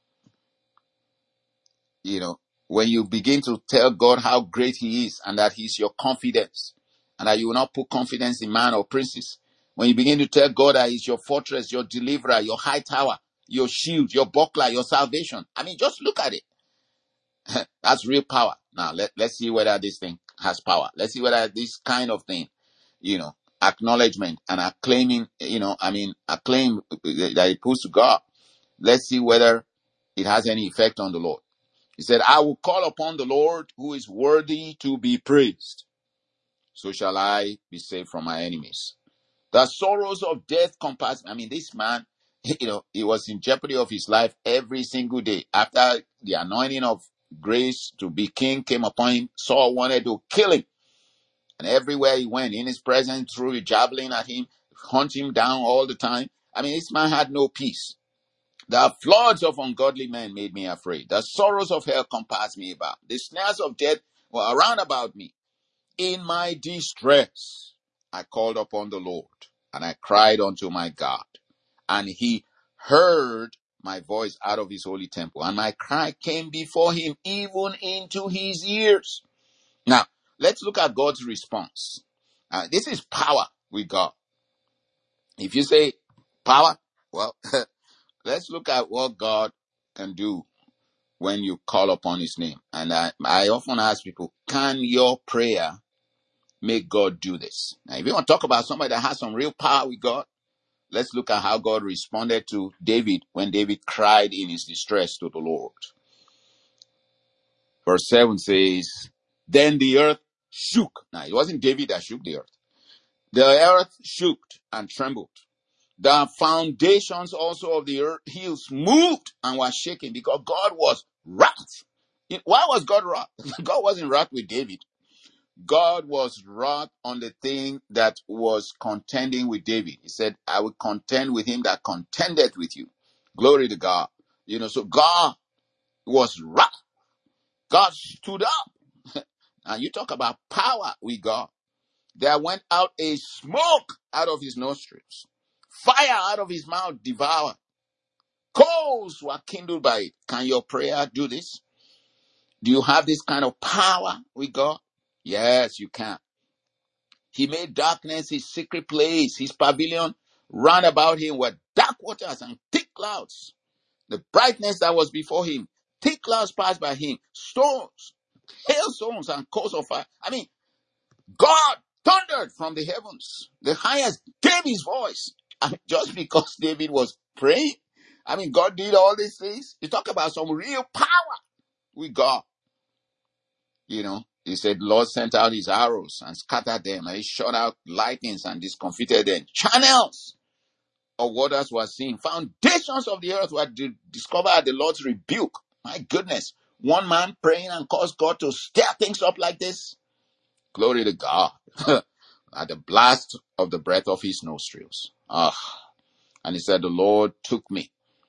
You know, when you begin to tell God how great he is and that he's your confidence and that you will not put confidence in man or princes. When you begin to tell God that he's your fortress, your deliverer, your high tower, your shield, your buckler, your salvation. I mean, just look at it. That's real power. Now, let, let's see whether this thing has power. Let's see whether this kind of thing, you know, acknowledgement and acclaiming, you know, I mean, acclaim that it puts to God. Let's see whether it has any effect on the Lord. He said, I will call upon the Lord who is worthy to be praised. So shall I be saved from my enemies. The sorrows of death compass. I mean, this man, you know, he was in jeopardy of his life every single day. After the anointing of grace to be king came upon him, Saul wanted to kill him. And everywhere he went, in his presence, threw a javelin at him, hunt him down all the time. I mean, this man had no peace. The floods of ungodly men made me afraid. The sorrows of hell compassed me about. The snares of death were around about me. In my distress, I called upon the Lord, and I cried unto my God. And he heard my voice out of his holy temple, and my cry came before him, even into his ears. Now, let's look at God's response. Uh, this is power with God. If you say power, well, let's look at what God can do when you call upon his name. And I, I often ask people, can your prayer make God do this? Now, if you want to talk about somebody that has some real power with God, let's look at how God responded to David when David cried in his distress to the Lord. Verse seven says, then the earth shook. Now, it wasn't David that shook the earth. The earth shook and trembled. The foundations also of the earth hills moved and were shaken because God was wrath. Why was God wrath? God wasn't wrath with David. God was wroth on the thing that was contending with David. He said, I will contend with him that contended with you. Glory to God. You know, so God was wroth. God stood up. And you talk about power with God. There went out a smoke out of his nostrils. Fire out of his mouth devoured. Coals were kindled by it. Can your prayer do this? Do you have this kind of power with God? Yes, you can. He made darkness his secret place. His pavilion round about him were dark waters and thick clouds. The brightness that was before him, thick clouds passed by him, storms, hailstones, and coals of fire. I mean, God thundered from the heavens. The highest gave his voice. And just because David was praying, I mean, God did all these things. You talk about some real power with God. You know, he said, Lord sent out his arrows and scattered them, and he shot out lightnings and discomfited them. Channels of waters were seen. Foundations of the earth were di- discovered at the Lord's rebuke. My goodness. One man praying and caused God to stir things up like this. Glory to God. At the blast of the breath of his nostrils. Ah, and he said, the Lord took me.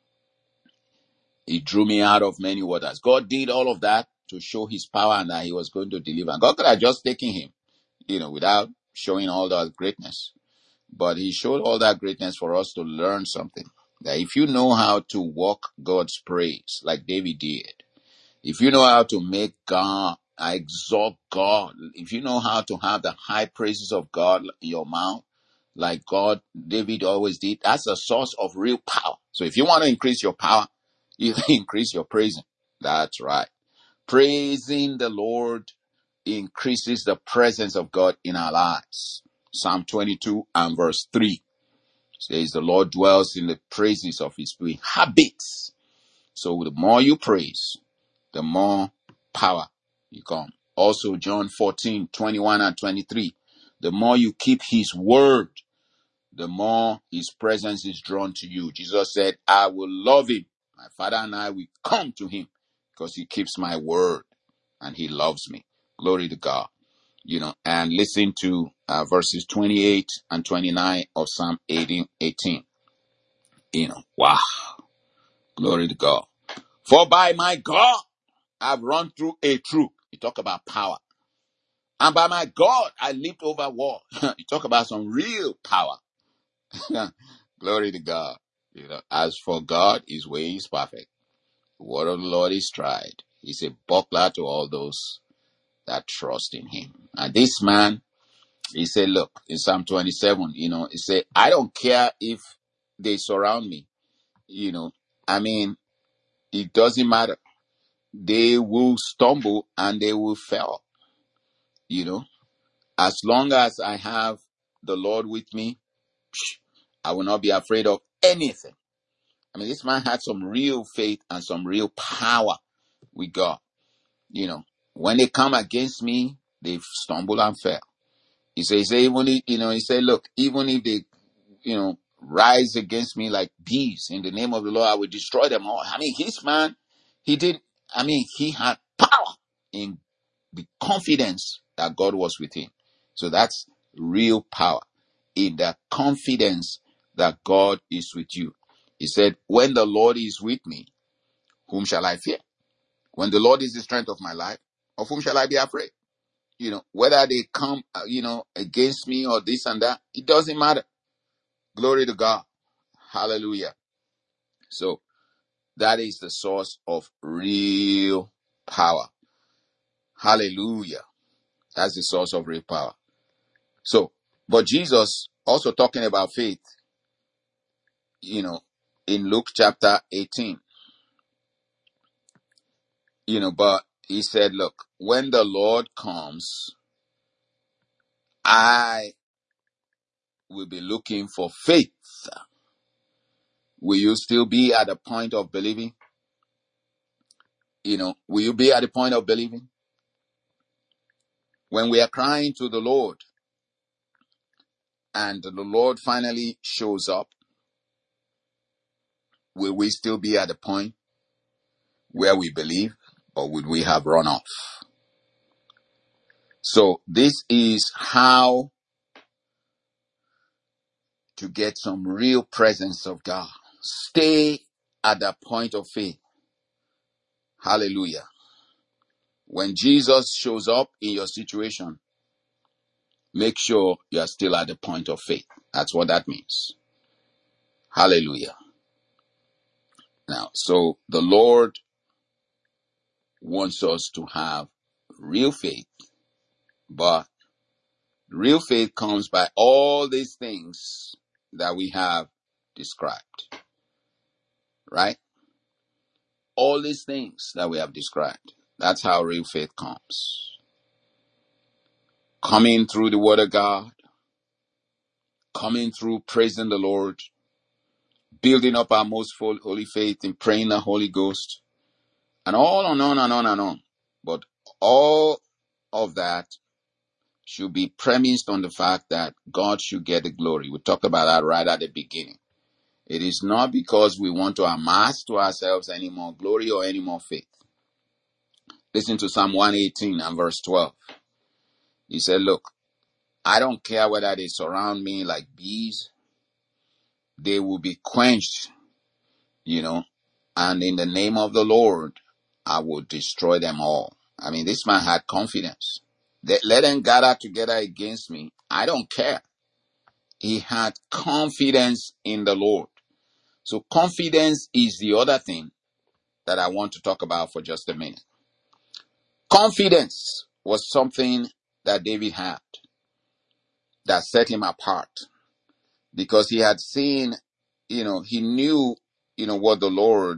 He drew me out of many waters. God did all of that to show his power and that he was going to deliver. God could have just taken him, you know, without showing all that greatness. But he showed all that greatness for us to learn something. That if you know how to walk God's praise, like David did, if you know how to make God, exalt God, if you know how to have the high praises of God in your mouth, like God, David always did, that's a source of real power. So if you want to increase your power, you increase your praising. That's right. Praising the Lord increases the presence of God in our lives. Psalm twenty-two and verse three says, the Lord dwells in the praises of his people, habits. So the more you praise, the more power you come. Also, John fourteen, twenty-one and twenty-three. The more you keep his word, the more his presence is drawn to you. Jesus said, I will love him. My Father and I will come to him because he keeps my word and he loves me. Glory to God. You know, and listen to uh, verses twenty-eight and twenty-nine of Psalm eighteen, eighteen. You know, wow. Glory to God. For by my God, I've run through a troop. You talk about power. And by my God, I leaped over wall. You talk about some real power. Glory to God. You know, as for God, his way is perfect. The word of the Lord is tried. He's a buckler to all those that trust in him. And this man, he said, look, in Psalm twenty-seven, you know, he said, I don't care if they surround me. You know, I mean, it doesn't matter. They will stumble and they will fail. You know, as long as I have the Lord with me, I will not be afraid of anything. I mean, this man had some real faith and some real power with God. You know, when they come against me, they stumble and fail. He said, he said, even if, you know, he said, look, even if they, you know, rise against me like bees, in the name of the Lord, I will destroy them all. I mean, his man, he did, I mean, he had power in the confidence that God was with him. So that's real power, in the confidence that God is with you. He said, when the Lord is with me, whom shall I fear? When the Lord is the strength of my life, of whom shall I be afraid? You know, whether they come, uh, you know, against me or this and that, it doesn't matter. Glory to God. Hallelujah. So that is the source of real power. Hallelujah. That's the source of real power. So, but Jesus also talking about faith, you know, in Luke chapter eighteen, you know, but he said, look, when the Lord comes, I will be looking for faith. Will you still be at the point of believing? You know, will you be at the point of believing? When we are crying to the Lord and the Lord finally shows up, will we still be at the point where we believe, or would we have run off? So this is how to get some real presence of God. Stay at the point of faith. Hallelujah. When Jesus shows up in your situation, make sure you are still at the point of faith. That's what that means. Hallelujah. Now, so the Lord wants us to have real faith, but real faith comes by all these things that we have described, right? All these things that we have described. That's how real faith comes. Coming through the Word of God, coming through praising the Lord, building up our most holy faith in praying the Holy Ghost, and all on on and on and on. But all of that should be premised on the fact that God should get the glory. We talked about that right at the beginning. It is not because we want to amass to ourselves any more glory or any more faith. Listen to Psalm one eighteen and verse twelve. He said, look, I don't care whether they surround me like bees. They will be quenched, you know, and in the name of the Lord, I will destroy them all. I mean, this man had confidence. They, let them gather together against me. I don't care. He had confidence in the Lord. So confidence is the other thing that I want to talk about for just a minute. Confidence was something that David had that set him apart because he had seen, you know, he knew, you know, what the Lord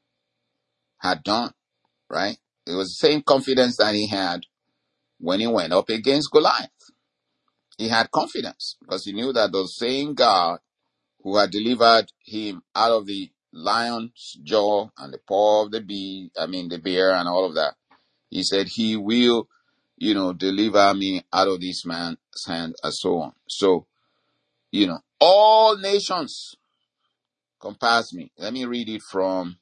had done, right? It was the same confidence that he had when he went up against Goliath. He had confidence because he knew that the same God who had delivered him out of the lion's jaw and the paw of the bee, I mean the bear and all of that, he said he will, you know, deliver me out of this man's hand and so on. So, you know, all nations compass me. Let me read it from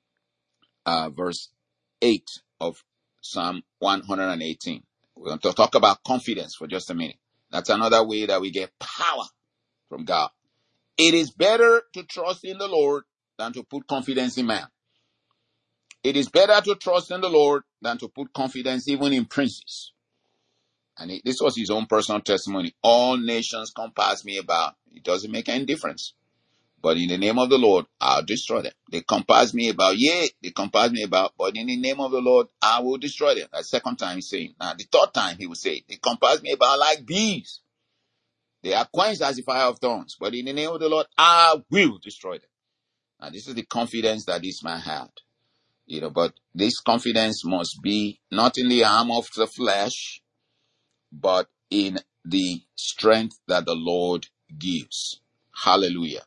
uh, verse eight of Psalm one eighteen. We're going to talk about confidence for just a minute. That's another way that we get power from God. It is better to trust in the Lord than to put confidence in man. It is better to trust in the Lord than to put confidence even in princes. And it, this was his own personal testimony. All nations compass me about. It doesn't make any difference. But in the name of the Lord, I'll destroy them. They compass me about. Yeah, they compass me about. But in the name of the Lord, I will destroy them. That's the second time he's saying. Now, the third time he will say, they compass me about like bees. They are quenched as the fire of thorns. But in the name of the Lord, I will destroy them. Now, this is the confidence that this man had. You know, but this confidence must be not in the arm of the flesh, but in the strength that the Lord gives. Hallelujah.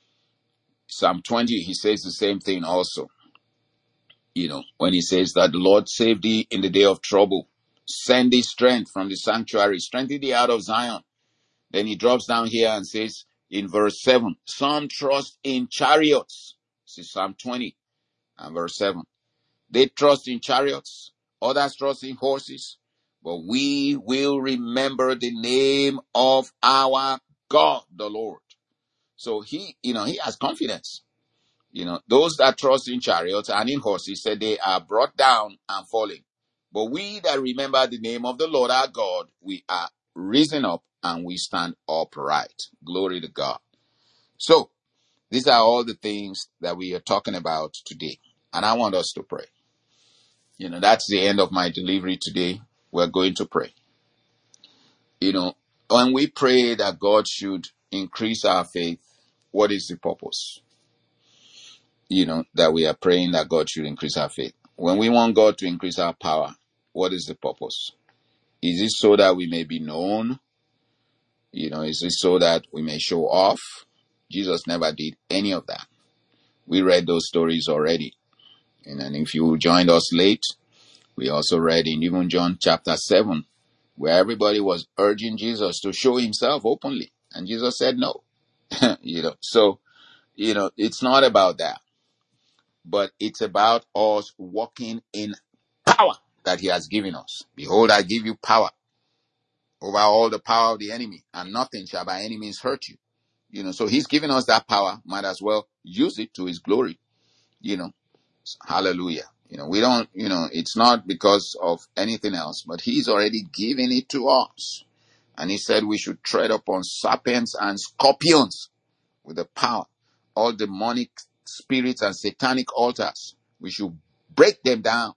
Psalm twenty, he says the same thing also. You know, when he says that the Lord save thee in the day of trouble, send thee strength from the sanctuary, strengthen thee out of Zion. Then he drops down here and says in verse seven, some trust in chariots. This is Psalm twenty and verse seven. They trust in chariots, others trust in horses, but we will remember the name of our God, the Lord. So he, you know, he has confidence. You know, those that trust in chariots and in horses said they are brought down and falling. But we that remember the name of the Lord our God, we are risen up and we stand upright. Glory to God. So these are all the things that we are talking about today. And I want us to pray. You know, that's the end of my delivery today. We're going to pray. You know, when we pray that God should increase our faith, what is the purpose? You know, that we are praying that God should increase our faith. When we want God to increase our power, what is the purpose? Is it so that we may be known? You know, is it so that we may show off? Jesus never did any of that. We read those stories already. And if you joined us late, we also read in even John chapter seven, where everybody was urging Jesus to show himself openly. And Jesus said no. you know, so, you know, it's not about that. But it's about us walking in power that he has given us. Behold, I give you power. over all the power of the enemy, and nothing shall by any means hurt you. You know, so he's giving us that power. Might as well use it to his glory. You know, hallelujah. You know, we don't, you know, it's not because of anything else, but he's already given it to us. And he said we should tread upon serpents and scorpions with the power. All demonic spirits and satanic altars, we should break them down,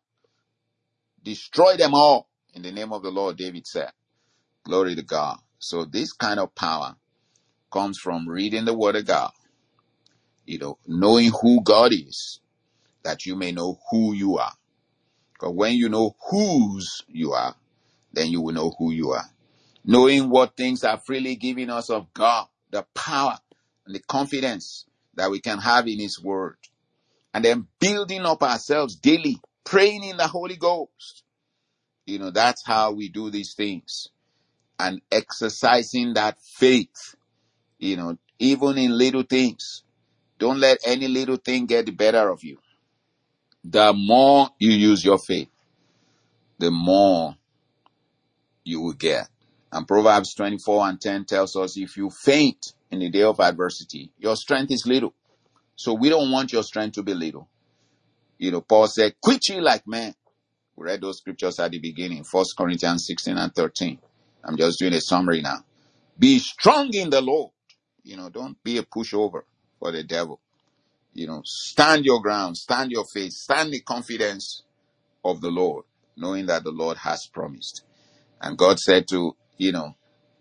destroy them all in the name of the Lord, David said. Glory to God. So this kind of power comes from reading the word of God, you know, knowing who God is, that you may know who you are. Because when you know whose you are, then you will know who you are. Knowing what things are freely given us of God, the power and the confidence that we can have in his word. And then building up ourselves daily, praying in the Holy Ghost. You know, that's how we do these things. And exercising that faith, you know, even in little things. Don't let any little thing get the better of you. The more you use your faith, the more you will get. And Proverbs twenty-four and ten tells us, if you faint in the day of adversity, your strength is little. So we don't want your strength to be little. You know, Paul said, quit ye like men. We read those scriptures at the beginning, First Corinthians sixteen and thirteen. I'm just doing a summary now. Be strong in the Lord. You know, don't be a pushover for the devil. You know, stand your ground, stand your faith, stand the confidence of the Lord, knowing that the Lord has promised. And God said to, you know,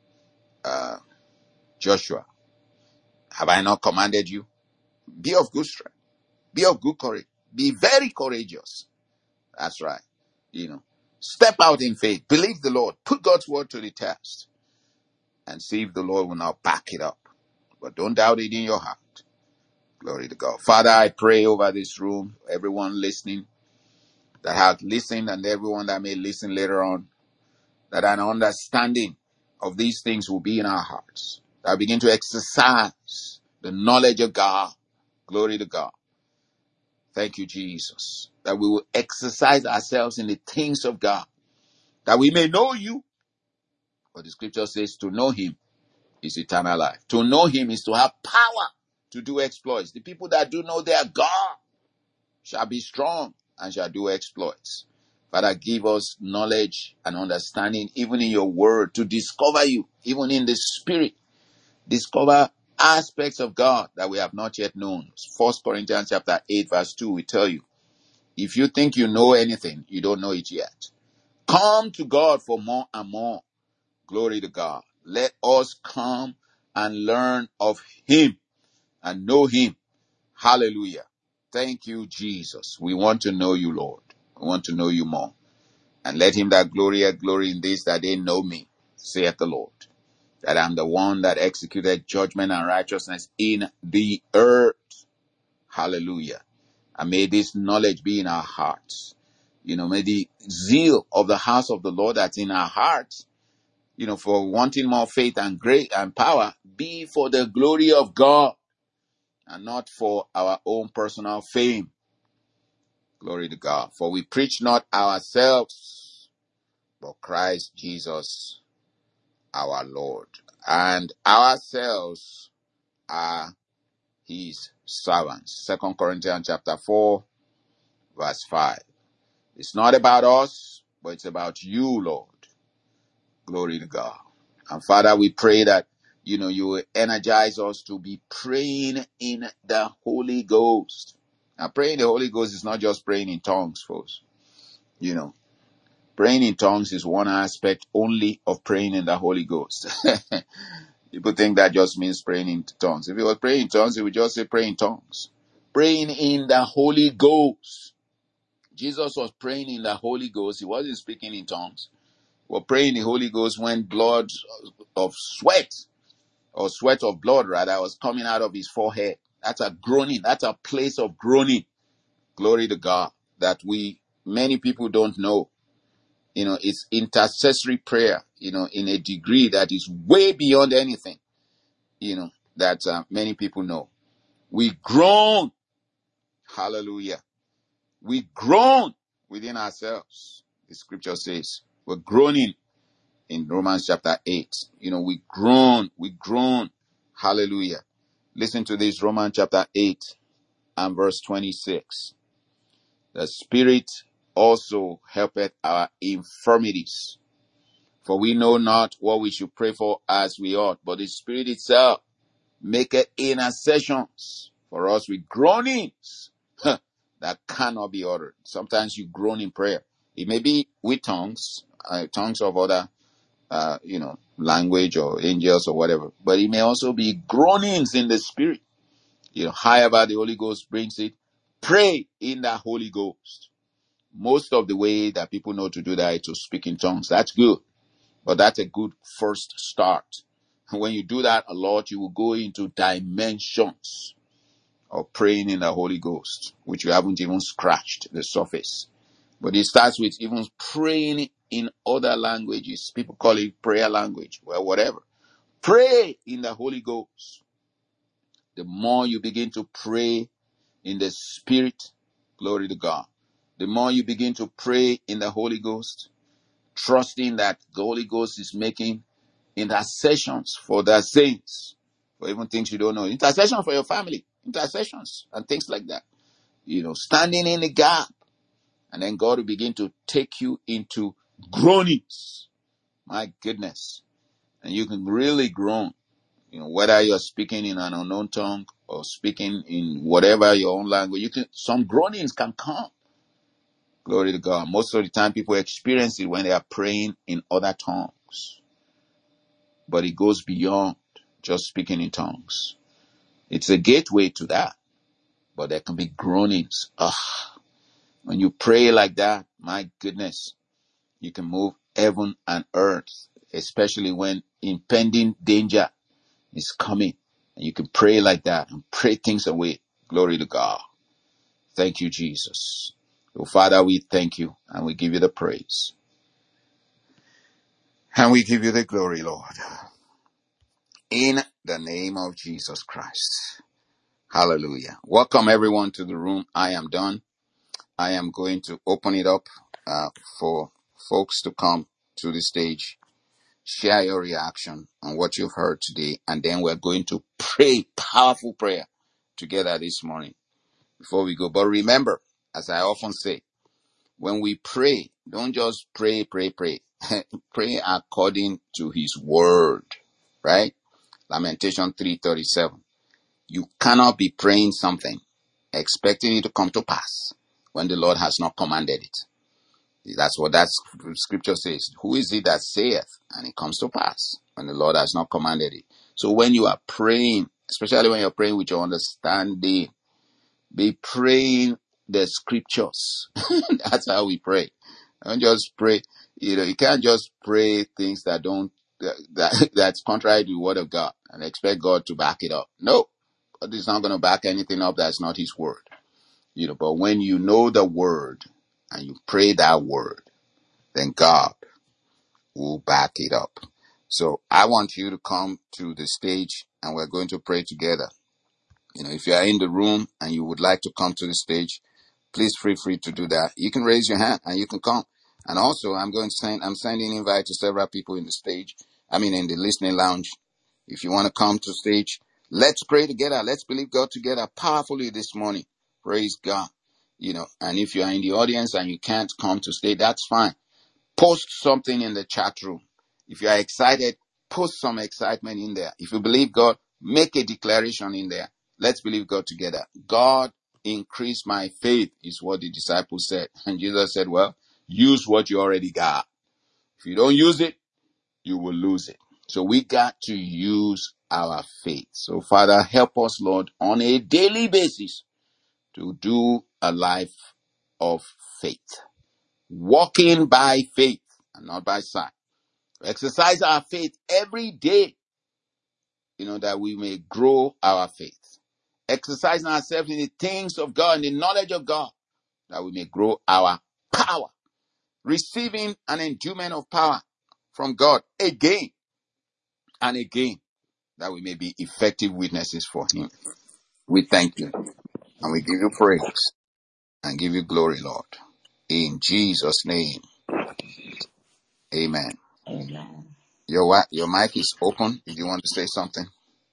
uh, Joshua, have I not commanded you? Be of good strength. Be of good courage. Be very courageous. That's right. You know, step out in faith. Believe the Lord. Put God's word to the test. And see if the Lord will not back it up. But don't doubt it in your heart. Glory to God. Father, I pray over this room, everyone listening that have listened and everyone that may listen later on, that an understanding of these things will be in our hearts. That begin to exercise the knowledge of God. Glory to God. Thank you, Jesus. That we will exercise ourselves in the things of God. That we may know you. But the scripture says to know him is eternal life. To know him is to have power to do exploits. The people that do know their God shall be strong and shall do exploits. Father, give us knowledge and understanding, even in your word, to discover you, even in the spirit. Discover aspects of God that we have not yet known. First Corinthians chapter eight, verse two, we tell you, if you think you know anything, you don't know it yet. Come to God for more and more. Glory to God. Let us come and learn of him and know him. Hallelujah. Thank you, Jesus. We want to know you, Lord. We want to know you more. And let him that glory at glory in this, that they know me, saith the Lord. That I'm the one that executed judgment and righteousness in the earth. Hallelujah. And may this knowledge be in our hearts. You know, may the zeal of the house of the Lord that's in our hearts, you know, for wanting more faith and grace and power, be for the glory of God and not for our own personal fame. Glory to God. For we preach not ourselves, but Christ Jesus our Lord. And ourselves are his servants. Second Corinthians chapter four, verse five. It's not about us, but it's about you, Lord. Glory to God. And Father, we pray that, you know, you will energize us to be praying in the Holy Ghost. Now, praying in the Holy Ghost is not just praying in tongues, folks. You know, praying in tongues is one aspect only of praying in the Holy Ghost. People think that just means praying in tongues. If it was praying in tongues, it would just say praying in tongues. Praying in the Holy Ghost. Jesus was praying in the Holy Ghost. He wasn't speaking in tongues. He was praying in the Holy Ghost when blood of sweat, or sweat of blood rather, was coming out of his forehead. That's a groaning. That's a place of groaning. Glory to God. That we, many people don't know. You know, it's intercessory prayer, you know, in a degree that is way beyond anything, you know, that uh, many people know. We groan. Hallelujah. We groan within ourselves. The scripture says we're groaning in Romans chapter eight. You know, we groan, we groan. Hallelujah. Listen to this, Romans chapter eight and verse twenty-six. The Spirit also helpeth our infirmities. For we know not what we should pray for as we ought, but the Spirit itself maketh intercessions for us with groanings that cannot be uttered. Sometimes you groan in prayer. It may be with tongues, uh, tongues of other, uh, you know, language or angels or whatever. But it may also be groanings in the Spirit. You know, however the Holy Ghost brings it, pray in the Holy Ghost. Most of the way that people know to do that is to speak in tongues. That's good. But that's a good first start. And when you do that a lot, you will go into dimensions of praying in the Holy Ghost, which you haven't even scratched the surface. But it starts with even praying in other languages. People call it prayer language. Well, whatever. Pray in the Holy Ghost. The more you begin to pray in the Spirit, glory to God. The more you begin to pray in the Holy Ghost, trusting that the Holy Ghost is making intercessions for the saints, for even things you don't know. Intercession for your family, intercessions and things like that. You know, standing in the gap. And then God will begin to take you into groanings. My goodness. And you can really groan. You know, whether you're speaking in an unknown tongue or speaking in whatever your own language, you can, some groanings can come. Glory to God. Most of the time people experience it when they are praying in other tongues. But it goes beyond just speaking in tongues. It's a gateway to that. But there can be groanings. Ah, when you pray like that, my goodness, you can move heaven and earth, especially when impending danger is coming. And you can pray like that and pray things away. Glory to God. Thank you, Jesus. So, Father, we thank you and we give you the praise. And we give you the glory, Lord. In the name of Jesus Christ. Hallelujah. Welcome everyone to the room. I am done. I am going to open it up uh, for folks to come to the stage, share your reaction on what you've heard today, and then we're going to pray powerful prayer together this morning before we go. But remember, as I often say, when we pray, don't just pray, pray, pray. Pray according to his word, right? Lamentation three thirty-seven. You cannot be praying something, expecting it to come to pass when the Lord has not commanded it. That's what that scripture says. Who is it that saith, and it comes to pass when the Lord has not commanded it? So when you are praying, especially when you're praying with your understanding, be praying the scriptures. That's how we pray. Don't just pray. You know, you can't just pray things that don't, that, that that's contrary to the word of God and expect God to back it up. No, God is not going to back anything up that's not his word. You know, but when you know the word and you pray that word, then God will back it up. So I want you to come to the stage and we're going to pray together. You know, if you are in the room and you would like to come to the stage, please feel free to do that. You can raise your hand and you can come. And also, I'm going to send, I'm sending an invite to several people in the stage. I mean, in the listening lounge. If you want to come to stage, let's pray together. Let's believe God together powerfully this morning. Praise God. You know, and if you are in the audience and you can't come to stage, that's fine. Post something in the chat room. If you are excited, post some excitement in there. If you believe God, make a declaration in there. Let's believe God together. God, increase my faith is what the disciples said. And Jesus said, well, use what you already got. If you don't use it, you will lose it. So we got to use our faith. So Father, help us, Lord, on a daily basis to do a life of faith. Walking by faith and not by sight. Exercise our faith every day, you know, that we may grow our faith. Exercising ourselves in the things of God and the knowledge of God, that we may grow our power. Receiving an endowment of power from God again and again, that we may be effective witnesses for him. We thank you and we give you praise and give you glory, Lord. In Jesus' name, amen. Amen. Your wa- your mic is open if you want to say something.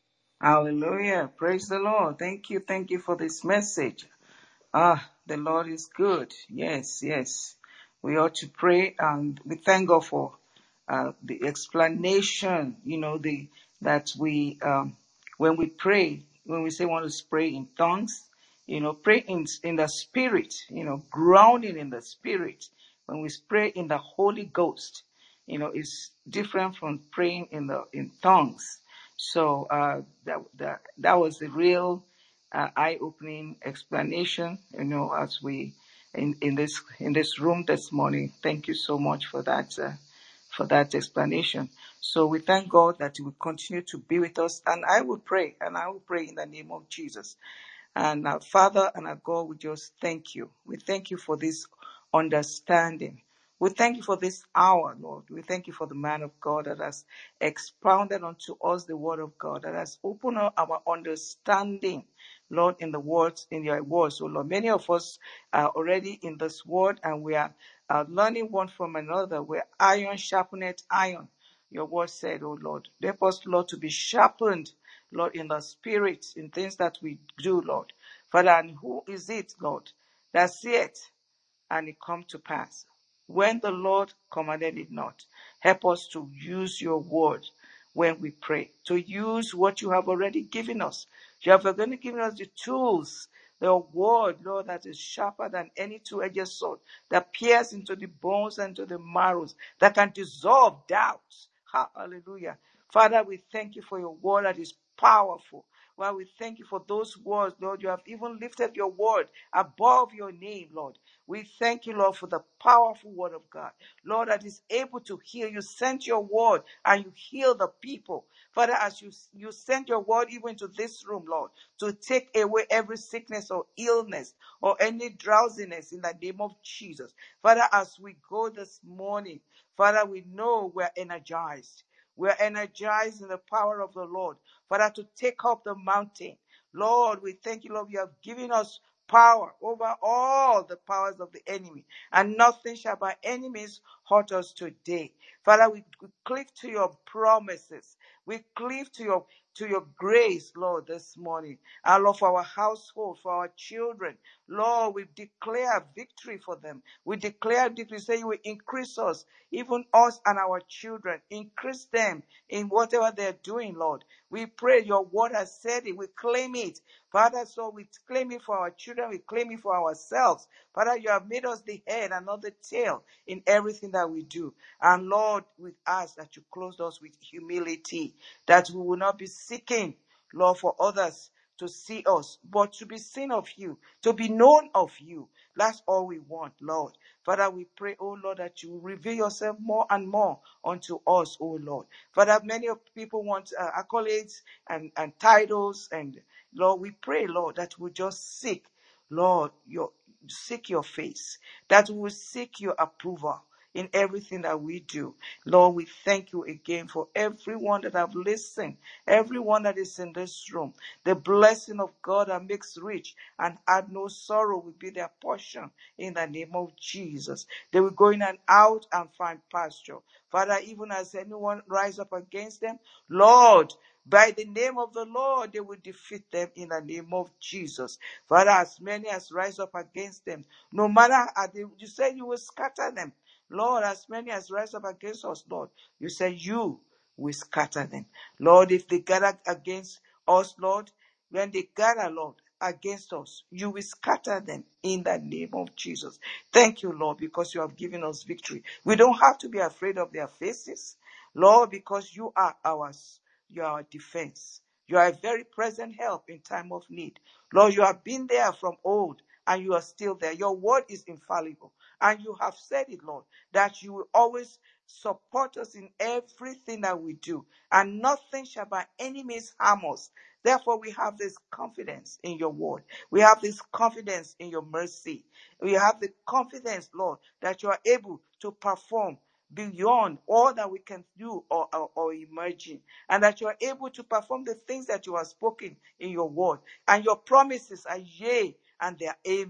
Hallelujah. Praise the Lord. Thank you. Thank you for this message. Ah, the Lord is good. Yes, yes. We ought to pray, and we thank God for uh, the explanation, you know, the that we, um, when we pray, when we say we want to pray in tongues, you know, pray in, in the spirit, you know, grounding in the spirit. When we pray in the Holy Ghost, you know, it's different from praying in the in tongues. So uh, that, that that was the real uh, eye-opening explanation, you know, as we in, in this in this room this morning. Thank you so much for that uh, for that explanation. So we thank God that He will continue to be with us, and I will pray, and I will pray in the name of Jesus. And our Father and our God, we just thank you. We thank you for this understanding. We thank you for this hour, Lord. We thank you for the man of God that has expounded unto us the word of God, that has opened up our understanding, Lord, in the words, in your words, oh Lord. Many of us are already in this word, and we are uh, learning one from another, where iron sharpeneth iron. Your word said, oh Lord, help us, Lord, to be sharpened, Lord, in the spirit, in things that we do, Lord. Father, and who is it, Lord, that seeth and it come to pass when the Lord commanded it not? Help us to use your word when we pray, to use what you have already given us. You have already given us the tools, the word, Lord, that is sharper than any two-edged sword, that pierces into the bones and to the marrows, that can dissolve doubts. Hallelujah. Father, we thank you for your word that is powerful. Well, we thank you for those words, Lord. You have even lifted your word above your name, Lord. We thank you, Lord, for the powerful word of God. Lord, that is able to heal. You sent your word and you heal the people. Father, as you, you sent your word even to this room, Lord, to take away every sickness or illness or any drowsiness in the name of Jesus. Father, as we go this morning, Father, we know we're energized. We're energized in the power of the Lord. Father, to take up the mountain. Lord, we thank you, Lord, you have given us power over all the powers of the enemy, and nothing shall by any means hurt us today. Father, we, we cleave to your promises. We cleave to your to your grace, Lord, this morning. And Lord, for our household, for our children, Lord, we declare victory for them. We declare victory. Say you will increase us, even us and our children. Increase them in whatever they're doing, Lord. We pray your word has said it. We claim it. Father, so we claim it for our children. We claim it for ourselves. Father, you have made us the head and not the tail in everything that we do. And Lord, we ask that you clothe us with humility, that we will not be seeking, Lord, for others to see us, but to be seen of you, to be known of you. That's all we want, Lord. Father, we pray, oh Lord, that you reveal yourself more and more unto us, oh Lord. Father, many of people want uh, accolades and, and titles, and Lord, we pray, Lord, that we just seek, Lord, your seek your face, that we will seek your approval in everything that we do. Lord, we thank you again for everyone that have listened, everyone that is in this room. The blessing of God that makes rich and add no sorrow will be their portion in the name of Jesus. They will go in and out and find pasture. Father, even as anyone rise up against them, Lord, by the name of the Lord, they will defeat them in the name of Jesus. Father, as many as rise up against them, no matter how they, you say you will scatter them. Lord, as many as rise up against us, Lord, you say you will scatter them. Lord, if they gather against us, Lord, when they gather, Lord, against us, you will scatter them in the name of Jesus. Thank you, Lord, because you have given us victory. We don't have to be afraid of their faces, Lord, because you are ours. You are our defense. You are a very present help in time of need. Lord, you have been there from old and you are still there. Your word is infallible. And you have said it, Lord, that you will always support us in everything that we do. And nothing shall by any means harm us. Therefore, we have this confidence in your word. We have this confidence in your mercy. We have the confidence, Lord, that you are able to perform beyond all that we can do or, or, or imagine, and that you are able to perform the things that you have spoken in your word. And your promises are yea and they are amen.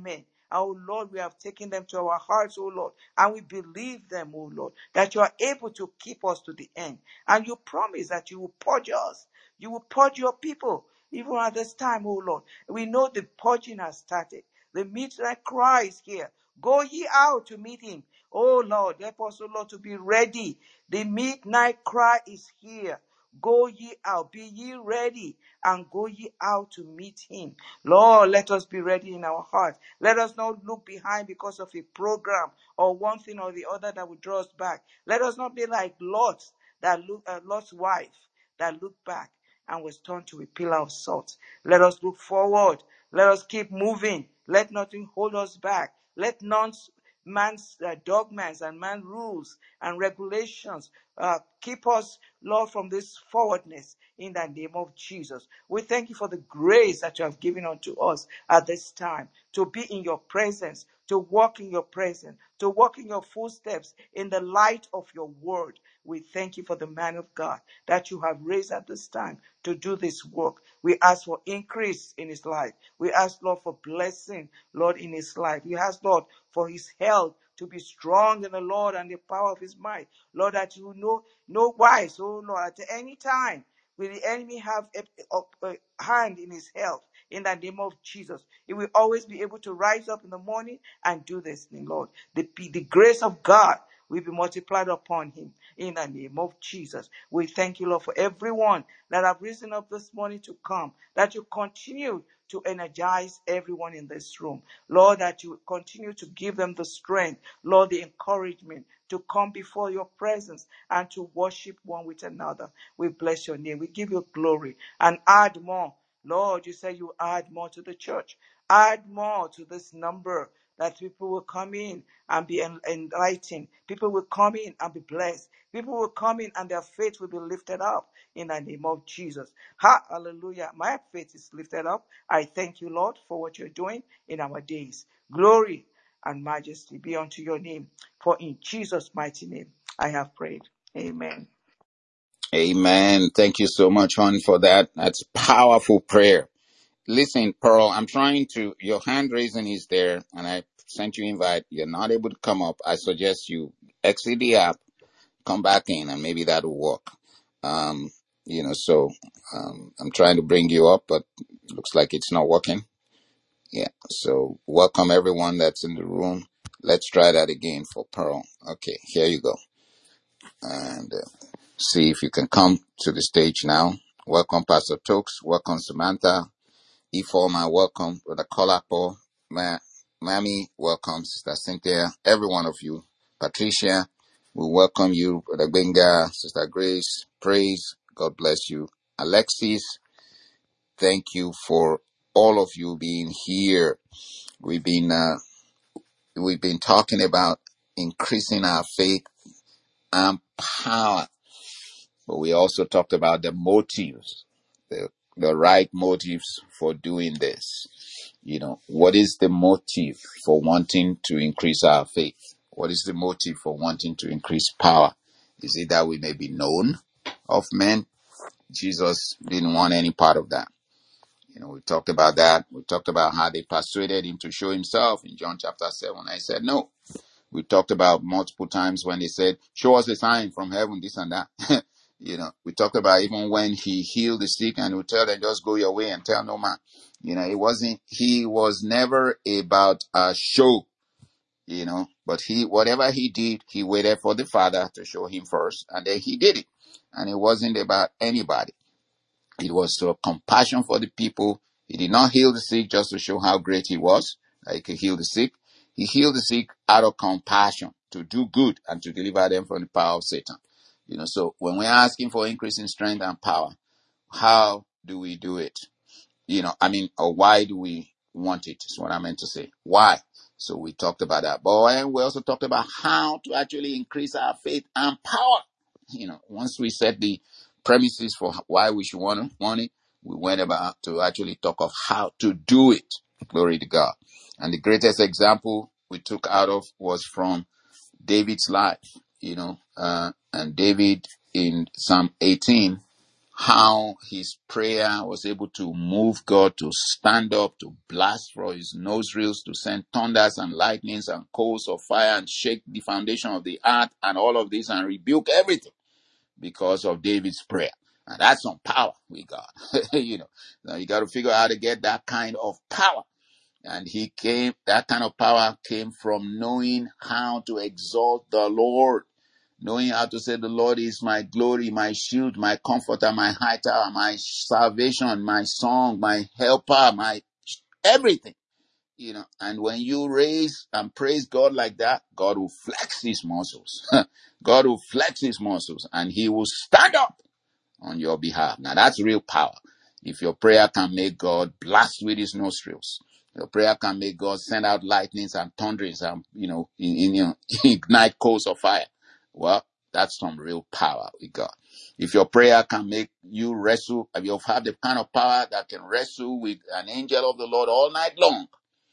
Oh Lord, we have taken them to our hearts, oh Lord, and we believe them, oh Lord, that you are able to keep us to the end. And you promise that you will purge us. You will purge your people, even at this time, oh Lord. We know the purging has started. The midnight cry is here. Go ye out to meet him. Oh Lord, help us, oh Lord, to be ready. The midnight cry is here. Go ye out, be ye ready, and go ye out to meet him. Lord, let us be ready in our hearts. Let us not look behind because of a program or one thing or the other that will draw us back. Let us not be like Lot, that look, uh, Lot's wife, that looked back and was turned to a pillar of salt. Let us look forward. Let us keep moving. Let nothing hold us back. Let none man's uh, dogmas and man rules and regulations uh, keep us, Lord, from this forwardness in the name of Jesus. We thank you for the grace that you have given unto us at this time to be in your presence, to walk in your presence, to walk in your footsteps in the light of your word. We thank you for the man of God that you have raised at this time to do this work. We ask for increase in his life. We ask, Lord, for blessing, Lord, in his life. We ask, Lord, for his health to be strong in the Lord and the power of his might. Lord, that you know, know wise, oh Lord, at any time will the enemy have a, a, a hand in his health. In the name of Jesus, he will always be able to rise up in the morning and do this thing, Lord. The, the grace of God will be multiplied upon him in the name of Jesus. We thank you, Lord, for everyone that have risen up this morning to come, that you continue to energize everyone in this room. Lord, that you continue to give them the strength, Lord, the encouragement to come before your presence and to worship one with another. We bless your name. We give you glory and add more. Lord, you say you add more to the church. Add more to this number, that people will come in and be enlightened. People will come in and be blessed. People will come in and their faith will be lifted up in the name of Jesus. Ha, hallelujah. My faith is lifted up. I thank you, Lord, for what you're doing in our days. Glory and majesty be unto your name. For in Jesus' mighty name I have prayed. Amen. Amen. Thank you so much, hon, for that. That's powerful prayer. Listen, Pearl, I'm trying to, your hand raising is there, and I sent you invite. You're not able to come up. I suggest you exit the app, come back in, and maybe that will work. Um, you know, so um, I'm trying to bring you up, but it looks like it's not working. Yeah, so welcome everyone that's in the room. Let's try that again for Pearl. Okay, here you go. And uh, see if you can come to the stage now. Welcome, Pastor Tokes. Welcome, Samantha. Ifoma, welcome. Brother Kolapo. Ma- Mami, welcome. Sister Cynthia. Every one of you. Patricia, we welcome you. Brother Benga, Sister Grace. Praise. God bless you. Alexis, thank you for all of you being here. We've been uh, we've been talking about increasing our faith and power, but we also talked about the motives, the the right motives for doing this. You know, what is the motive for wanting to increase our faith? What is the motive for wanting to increase power? Is it that we may be known of men? Jesus didn't want any part of that. You know, we talked about that. We talked about how they persuaded him to show himself in John chapter seven. I said, no. We talked about multiple times when they said, show us a sign from heaven, this and that. You know, we talked about even when he healed the sick and would tell them, just go your way and tell no man. You know, it wasn't, he was never about a show, you know, but he, whatever he did, he waited for the Father to show him first, and then he did it. And it wasn't about anybody. It was so compassion for the people. He did not heal the sick just to show how great he was, that he could heal the sick. He healed the sick out of compassion to do good and to deliver them from the power of Satan. You know, so when we're asking for increasing strength and power, how do we do it? You know, I mean, or why do we want it is what I meant to say. Why? So we talked about that. But we also talked about how to actually increase our faith and power. You know, once we set the premises for why we should want, want it, we went about to actually talk of how to do it. Glory to God. And the greatest example we took out of was from David's life, you know, uh, and David in Psalm eighteen how his prayer was able to move God to stand up, to blast from his nostrils, to send thunders and lightnings and coals of fire and shake the foundation of the earth and all of this and rebuke everything because of David's prayer. And that's some power we got. you know, now you got to figure out how to get that kind of power. And he came, that kind of power came from knowing how to exalt the Lord. Knowing how to say the Lord is my glory, my shield, my comforter, my high tower, my salvation, my song, my helper, my everything. You know, and when you raise and praise God like that, God will flex his muscles. God will flex his muscles and he will stand up on your behalf. Now that's real power. If your prayer can make God blast with his nostrils, your prayer can make God send out lightnings and thunderings and, you know, in, in, you know ignite coals of fire. Well, that's some real power with God. If your prayer can make you wrestle, if you have the kind of power that can wrestle with an angel of the Lord all night long,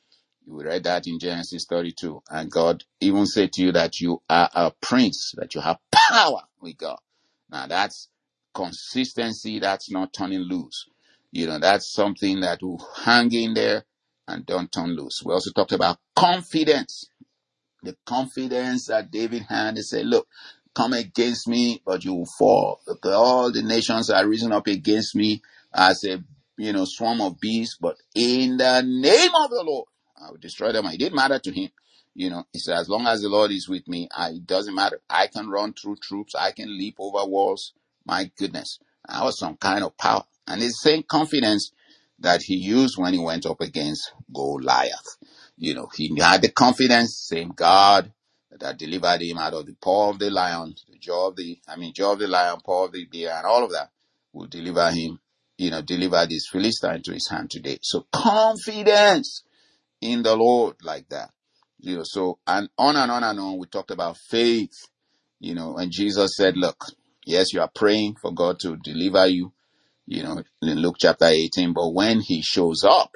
you read that in Genesis thirty-two. And God even said to you that you are a prince, that you have power with God. Now that's consistency. That's not turning loose. You know, that's something that will hang in there and don't turn loose. We also talked about confidence. The confidence that David had. He said, look, come against me, but you will fall. Look, all the nations are risen up against me as a, you know, swarm of bees, but in the name of the Lord, I will destroy them. It didn't matter to him. You know, he said, as long as the Lord is with me, I, it doesn't matter. I can run through troops. I can leap over walls. My goodness. That was some kind of power. And it's the same confidence that he used when he went up against Goliath. You know, he had the confidence, same God that delivered him out of the paw of the lion, the jaw of the, I mean, jaw of the lion, paw of the bear, and all of that will deliver him, you know, deliver this Philistine into his hand today. So confidence in the Lord like that. You know, so, and on and on and on, we talked about faith, you know, and Jesus said, look, yes, you are praying for God to deliver you, you know, in Luke chapter eighteen, but when he shows up,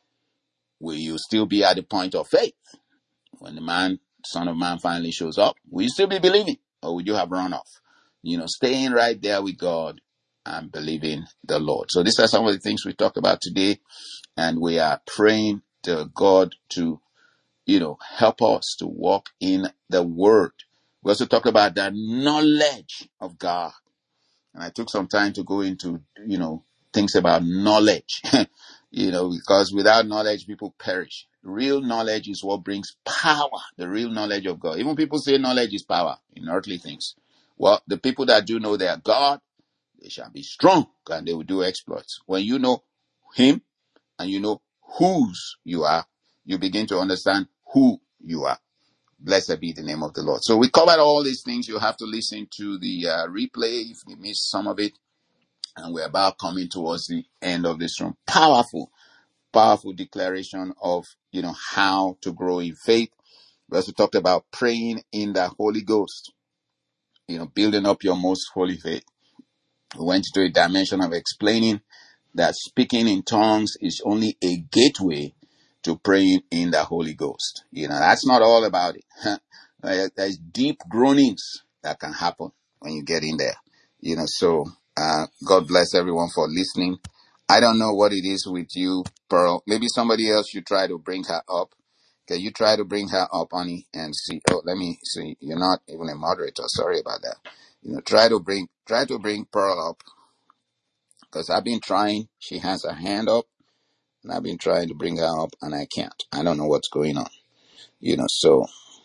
will you still be at the point of faith? When the man, Son of Man finally shows up, will you still be believing? Or would you have run off? You know, staying right there with God and believing the Lord. So these are some of the things we talked about today. And we are praying to God to, you know, help us to walk in the Word. We also talked about the knowledge of God. And I took some time to go into, you know, things about knowledge, you know, because without knowledge, people perish. Real knowledge is what brings power, the real knowledge of God. Even people say knowledge is power in earthly things. Well, the people that do know their God, they shall be strong and they will do exploits. When you know him and you know whose you are, you begin to understand who you are. Blessed be the name of the Lord. So we covered all these things. You have to listen to the uh, replay if you missed some of it. And we're about coming towards the end of this room. Powerful, powerful declaration of, you know, how to grow in faith. We also talked about praying in the Holy Ghost, you know, building up your most holy faith. We went into a dimension of explaining that speaking in tongues is only a gateway to praying in the Holy Ghost. You know, that's not all about it. There's deep groanings that can happen when you get in there. You know, so uh, God bless everyone for listening. I don't know what it is with you, Pearl. Maybe somebody else should try to bring her up. Can you try to bring her up, honey, and see? Oh, let me see. You're not even a moderator. Sorry about that. You know, try to bring, try to bring Pearl up because I've been trying. She has her hand up, and I've been trying to bring her up, and I can't. I don't know what's going on. You know, so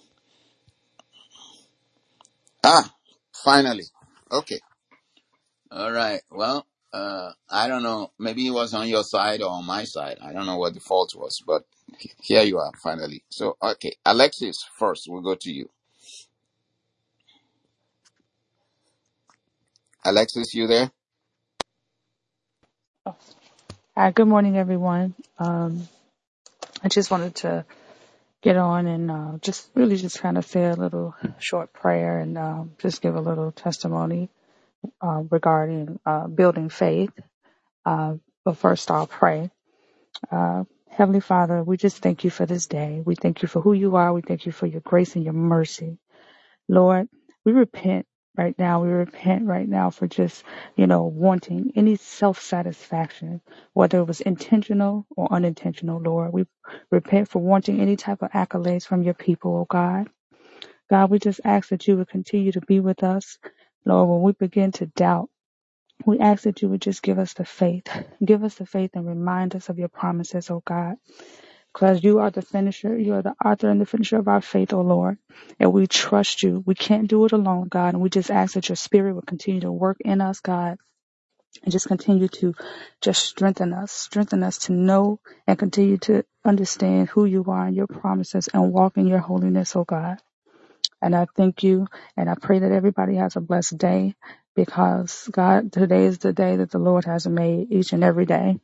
ah, finally, okay, all right. Well, uh, I don't know. Maybe it was on your side or on my side. I don't know what the fault was, but here you are finally. So, okay, Alexis, first we'll go to you. Alexis, you there? Hi, good morning, everyone. Um, I just wanted to get on and uh, just really just kind of say a little short prayer and um, just give a little testimony uh, regarding uh, building faith. Uh, but first, I'll pray. Uh, Heavenly Father, we just thank you for this day. We thank you for who you are. We thank you for your grace and your mercy. Lord, we repent right now. We repent right now for just, you know, wanting any self satisfaction, whether it was intentional or unintentional, Lord. We repent for wanting any type of accolades from your people, oh God. God, we just ask that you would continue to be with us. Lord, when we begin to doubt, we ask that you would just give us the faith. Give us the faith and remind us of your promises, oh God. Because you are the finisher, you are the author and the finisher of our faith, oh Lord. And we trust you. We can't do it alone, God. And we just ask that your spirit will continue to work in us, God. And just continue to just strengthen us, strengthen us to know and continue to understand who you are and your promises and walk in your holiness, oh God. And I thank you and I pray that everybody has a blessed day because God, today is the day that the Lord has made each and every day.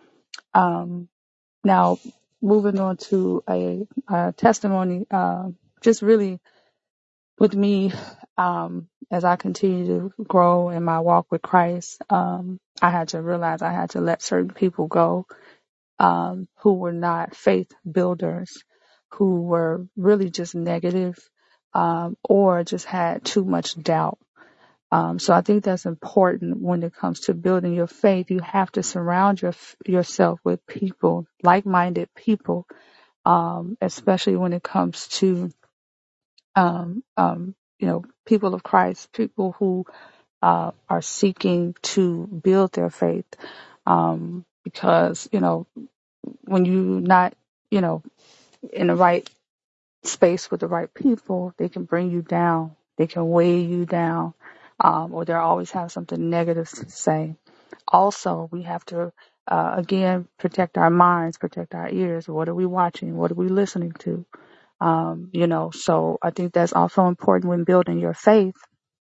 Um, now, moving on to a, a testimony, uh, just really with me, um, as I continue to grow in my walk with Christ, um, I had to realize I had to let certain people go, um, who were not faith builders, who were really just negative, um, or just had too much doubt. Um, so I think that's important when it comes to building your faith. You have to surround your, yourself with people, like-minded people, um, especially when it comes to, um, um, you know, people of Christ, people who uh, are seeking to build their faith. Um, because, you know, when you're not, you know, in the right space with the right people, they can bring you down. They can weigh you down, um, or they'll always have something negative to say. Also, we have to, uh, again, protect our minds, protect our ears. What are we watching? What are we listening to? Um, you know, so I think that's also important when building your faith,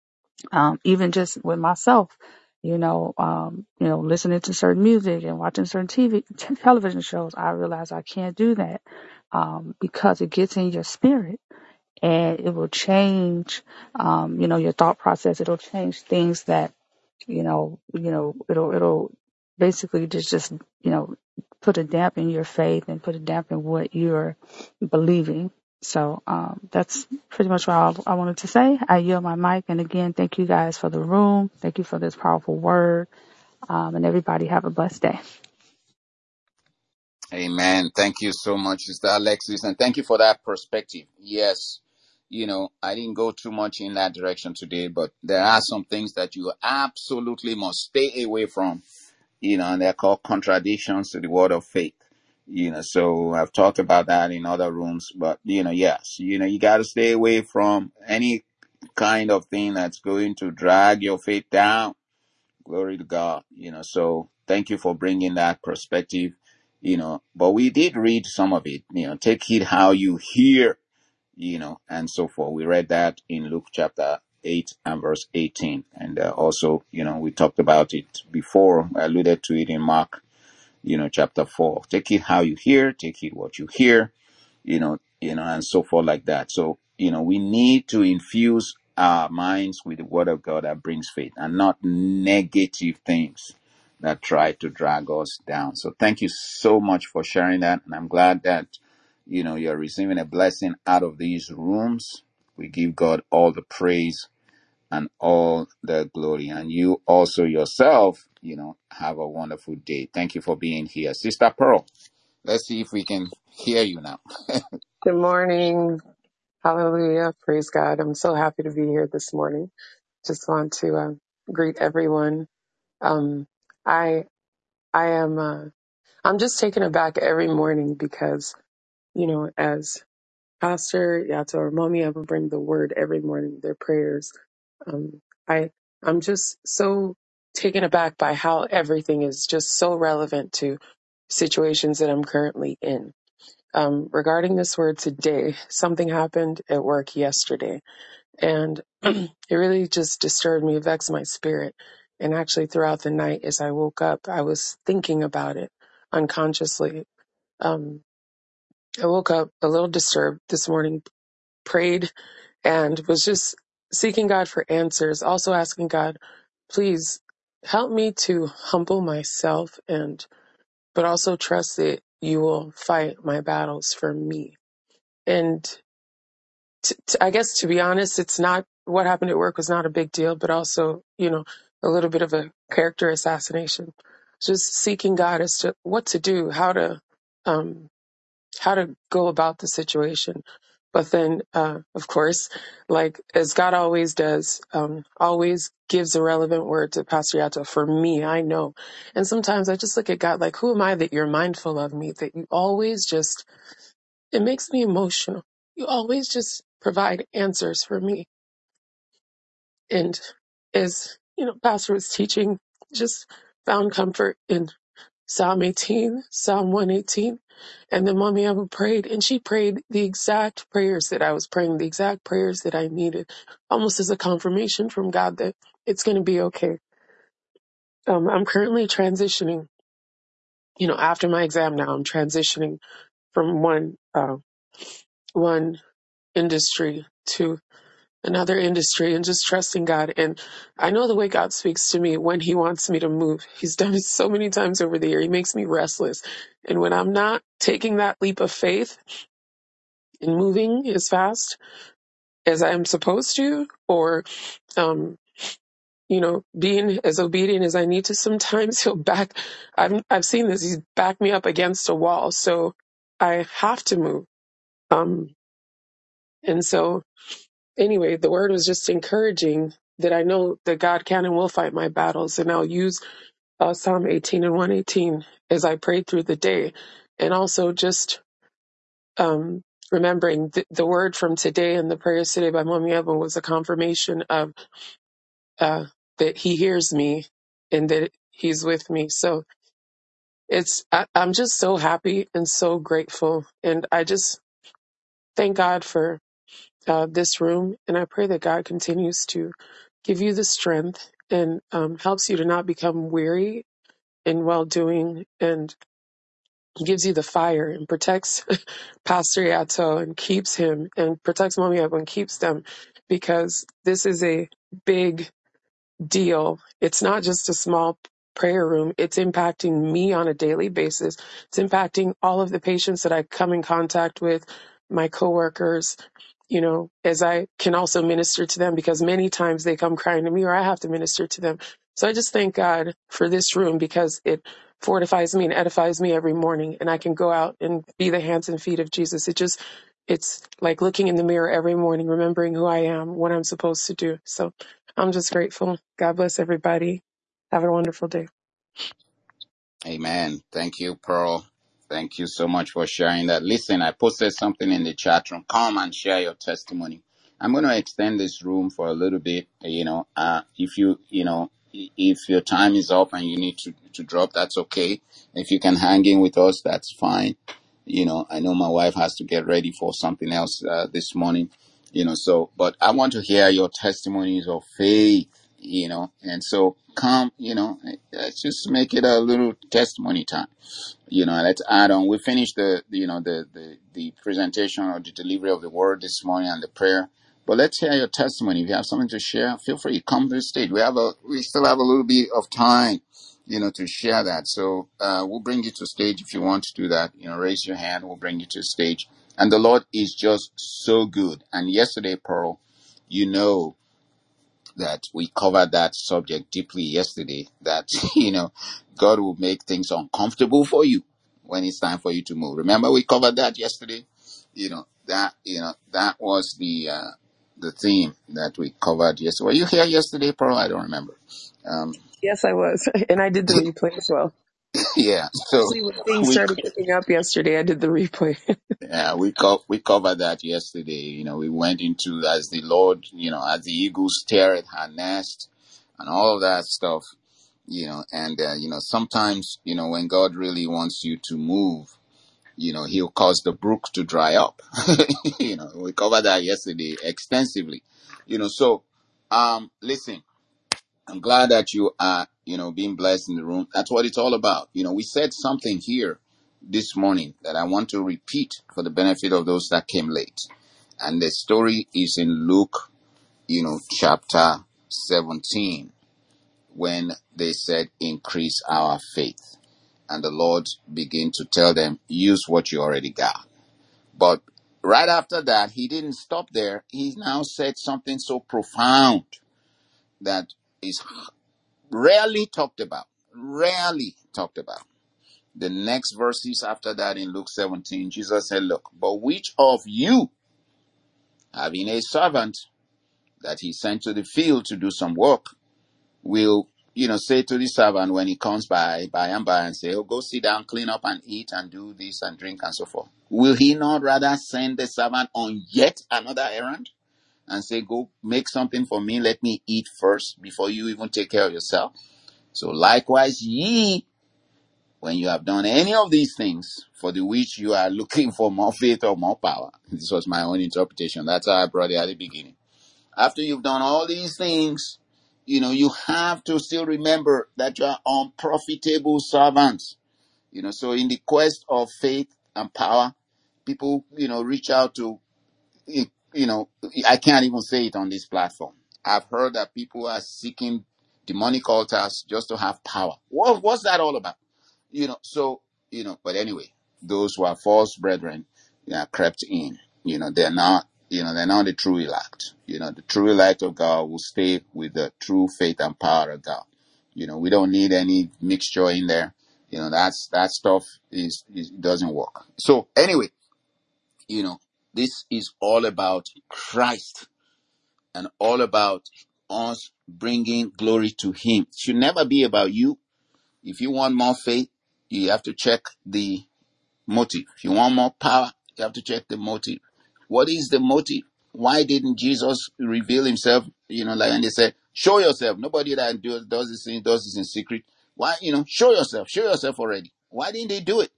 um, even just with myself, you know, um, you know, listening to certain music and watching certain T V, t- television shows. I realize I can't do that, um, because it gets in your spirit and it will change, um, you know, your thought process. It'll change things that, you know, you know, it'll, it'll basically just, just, you know, put a damp in your faith and put a damp in what you're believing. So, um, that's pretty much what I, I wanted to say. I yield my mic. And again, thank you guys for the room. Thank you for this powerful word. Um, and everybody have a blessed day. Amen. Thank you so much, Sister Alexis, and thank you for that perspective. Yes, you know, I didn't go too much in that direction today, but there are some things that you absolutely must stay away from, you know, and they're called contradictions to the word of faith. You know, so I've talked about that in other rooms, but, you know, yes, you know, you got to stay away from any kind of thing that's going to drag your faith down. Glory to God. You know, so thank you for bringing that perspective, you know, but we did read some of it, you know, take heed how you hear, you know, and so forth. We read that in Luke chapter eight and verse eighteen. And uh, also, you know, we talked about it before, I alluded to it in Mark, you know, chapter four. Take it how you hear, take it what you hear, you know, you know, and so forth like that. So, you know, we need to infuse our minds with the word of God that brings faith and not negative things that try to drag us down. So thank you so much for sharing that. And I'm glad that, you know, you're receiving a blessing out of these rooms. We give God all the praise and all the glory. And you also yourself, you know, have a wonderful day. Thank you for being here. Sister Pearl, let's see if we can hear you now. Good morning. Hallelujah. Praise God. I'm so happy to be here this morning. Just want to uh, greet everyone. Um, I I am uh, I'm just taken aback every morning because, you know, as Pastor Yato or Mommy Ever bring the word every morning, their prayers. Um, I I'm just so taken aback by how everything is just so relevant to situations that I'm currently in. Um, regarding this word today, something happened at work yesterday, and it really just disturbed me, vexed my spirit. And actually, throughout the night, as I woke up, I was thinking about it unconsciously. Um, I woke up a little disturbed this morning, prayed, and was just seeking God for answers, also asking God, please help me to humble myself and, but also trust that you will fight my battles for me. And t- t- I guess to be honest, it's not what happened at work was not a big deal, but also, you know, a little bit of a character assassination. Just seeking God as to what to do, how to, um, how to go about the situation. But then, uh, of course, like as God always does, um, always gives a relevant word to Pastor Yato. For me, I know. And sometimes I just look at God like, who am I that you're mindful of me? That you always just, it makes me emotional. You always just provide answers for me. And as, you know, Pastor was teaching, just found comfort in Psalm eighteen, Psalm one eighteen. And then Mommy Emma prayed, and she prayed the exact prayers that I was praying, the exact prayers that I needed, almost as a confirmation from God that it's going to be okay. Um, I'm currently transitioning, you know, after my exam now, I'm transitioning from one, uh, one industry to another industry and just trusting God. And I know the way God speaks to me when he wants me to move. He's done it so many times over the year. He makes me restless. And when I'm not taking that leap of faith and moving as fast as I'm supposed to, or, um, you know, being as obedient as I need to, sometimes he'll back, I've, I've seen this, he's backed me up against a wall. So I have to move. Um, and so anyway, the word was just encouraging that I know that God can and will fight my battles. And I'll use uh, Psalm eighteen and one eighteen as I prayed through the day. And also just um, remembering th- the word from today and the prayers today by Mommy Evan was a confirmation of uh, that he hears me and that he's with me. So it's, I, I'm just so happy and so grateful. And I just thank God for uh, this room. And I pray that God continues to give you the strength and um, helps you to not become weary in well doing, and gives you the fire and protects Pastor Yato and keeps him and protects Mommy Yato and keeps them, because this is a big deal. It's not just a small prayer room. It's impacting me on a daily basis. It's impacting all of the patients that I come in contact with, my coworkers, you know, as I can also minister to them, because many times they come crying to me or I have to minister to them. So I just thank God for this room, because it fortifies me and edifies me every morning, and I can go out and be the hands and feet of Jesus. It just, it's like looking in the mirror every morning, remembering who I am, what I'm supposed to do. So I'm just grateful. God bless everybody. Have a wonderful day. Amen. Thank you, Pearl. Thank you so much for sharing that. Listen, I posted something in the chat room. Come and share your testimony. I'm going to extend this room for a little bit. You know, uh, if you, you know, if your time is up and you need to, to drop, that's okay. If you can hang in with us, that's fine. You know, I know my wife has to get ready for something else uh, this morning, you know, so, but I want to hear your testimonies of faith, you know, and so come, you know, let's just make it a little testimony time. You know, let's add on. We finished the, you know, the, the, the presentation or the delivery of the word this morning and the prayer. But let's hear your testimony. If you have something to share, feel free. Come to the stage. We have a, we still have a little bit of time, you know, to share that. So, uh, we'll bring you to stage if you want to do that. You know, raise your hand. We'll bring you to stage. And the Lord is just so good. And yesterday, Pearl, you know, that we covered that subject deeply yesterday, that, you know, God will make things uncomfortable for you when it's time for you to move. Remember, we covered that yesterday? You know, that, you know, that was the, uh, the theme that we covered yesterday. Were you here yesterday, Pearl? I don't remember. Um, Yes, I was. And I did the replay as well. yeah, so See, when things we, started picking up yesterday, I did the replay. yeah, we co- we covered that yesterday. You know, we went into as the Lord, you know, as the eagle stared at her nest and all of that stuff. You know, and, uh, you know, sometimes, you know, when God really wants you to move, you know, he'll cause the brook to dry up. You know, we covered that yesterday extensively, you know, so, um, listen, I'm glad that you are, you know, being blessed in the room. That's what it's all about. You know, we said something here this morning that I want to repeat for the benefit of those that came late. And the story is in Luke, you know, chapter seventeen. When they said, increase our faith. And the Lord began to tell them, use what you already got. But right after that, he didn't stop there. He now said something so profound that is rarely talked about. Rarely talked about. The next verses after that in Luke seventeen, Jesus said, look, but which of you, having a servant that he sent to the field to do some work, will, you know, say to the servant when he comes by, by and by and say, oh, go sit down, clean up and eat and do this and drink and so forth. Will he not rather send the servant on yet another errand and say, go make something for me, let me eat first before you even take care of yourself? So likewise ye, when you have done any of these things for the which you are looking for more faith or more power. This was my own interpretation. That's how I brought it at the beginning. After you've done all these things, you know, you have to still remember that you are unprofitable servants. You know, so in the quest of faith and power, people, you know, reach out to, you know, I can't even say it on this platform. I've heard that people are seeking demonic altars just to have power. What, what's that all about? You know, so, you know, but anyway, those who are false brethren, they are crept in. You know, they're not, you know, they're not the true elect. You know, the true elect of God will stay with the true faith and power of God. You know, we don't need any mixture in there. You know, that's, that stuff is, is doesn't work. So anyway, you know, this is all about Christ and all about us bringing glory to him. It should never be about you. If you want more faith, you have to check the motive. If you want more power, you have to check the motive. What is the motive? Why didn't Jesus reveal himself? You know, like, and they said, show yourself. Nobody that does, does this thing does this in secret. Why, you know, show yourself. Show yourself already. Why didn't they do it?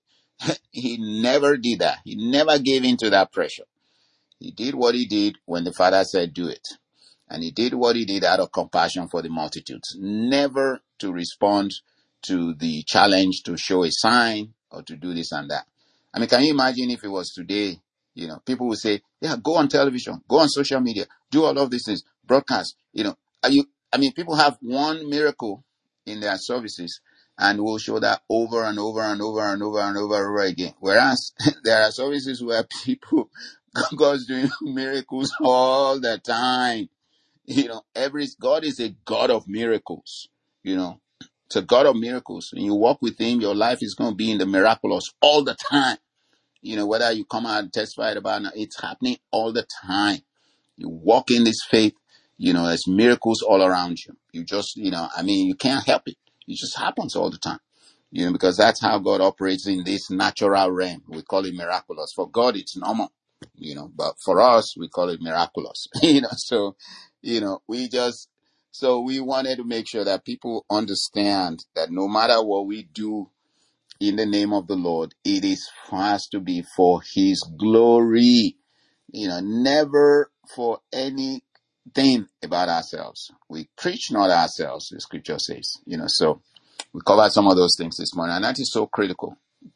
He never did that. He never gave in to that pressure. He did what he did when the Father said, do it. And he did what he did out of compassion for the multitudes, never to respond to the challenge to show a sign or to do this and that. I mean, can you imagine if it was today, you know, people would say, yeah, go on television, go on social media, do all of these things, broadcast, you know, are you, I mean, people have one miracle in their services and will show that over and over and over and over and over and over again. Whereas there are services where people, God's doing miracles all the time. You know, every God is a God of miracles. You know, it's a God of miracles. When you walk with him, your life is going to be in the miraculous all the time. You know, whether you come out and testify about it, it's happening all the time. You walk in this faith, you know, there's miracles all around you. You just, you know, I mean, you can't help it. It just happens all the time. You know, because that's how God operates in this natural realm. We call it miraculous. For God, it's normal. You know, but for us, we call it miraculous. You know, so, you know, we just, so we wanted to make sure that people understand that no matter what we do in the name of the Lord, it is has to be for his glory. You know, never for anything about ourselves. We preach not ourselves, the scripture says. You know, so we covered some of those things this morning, and that is so critical.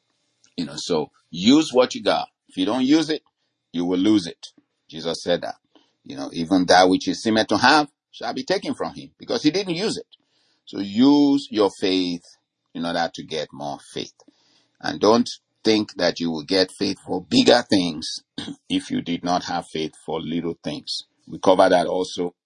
You know, so use what you got. If you don't use it, you will lose it. Jesus said that. You know, even that which is seemeth to have shall be taken from him, because he didn't use it. So use your faith in order to get more faith. And don't think that you will get faith for bigger things if you did not have faith for little things. We cover that also,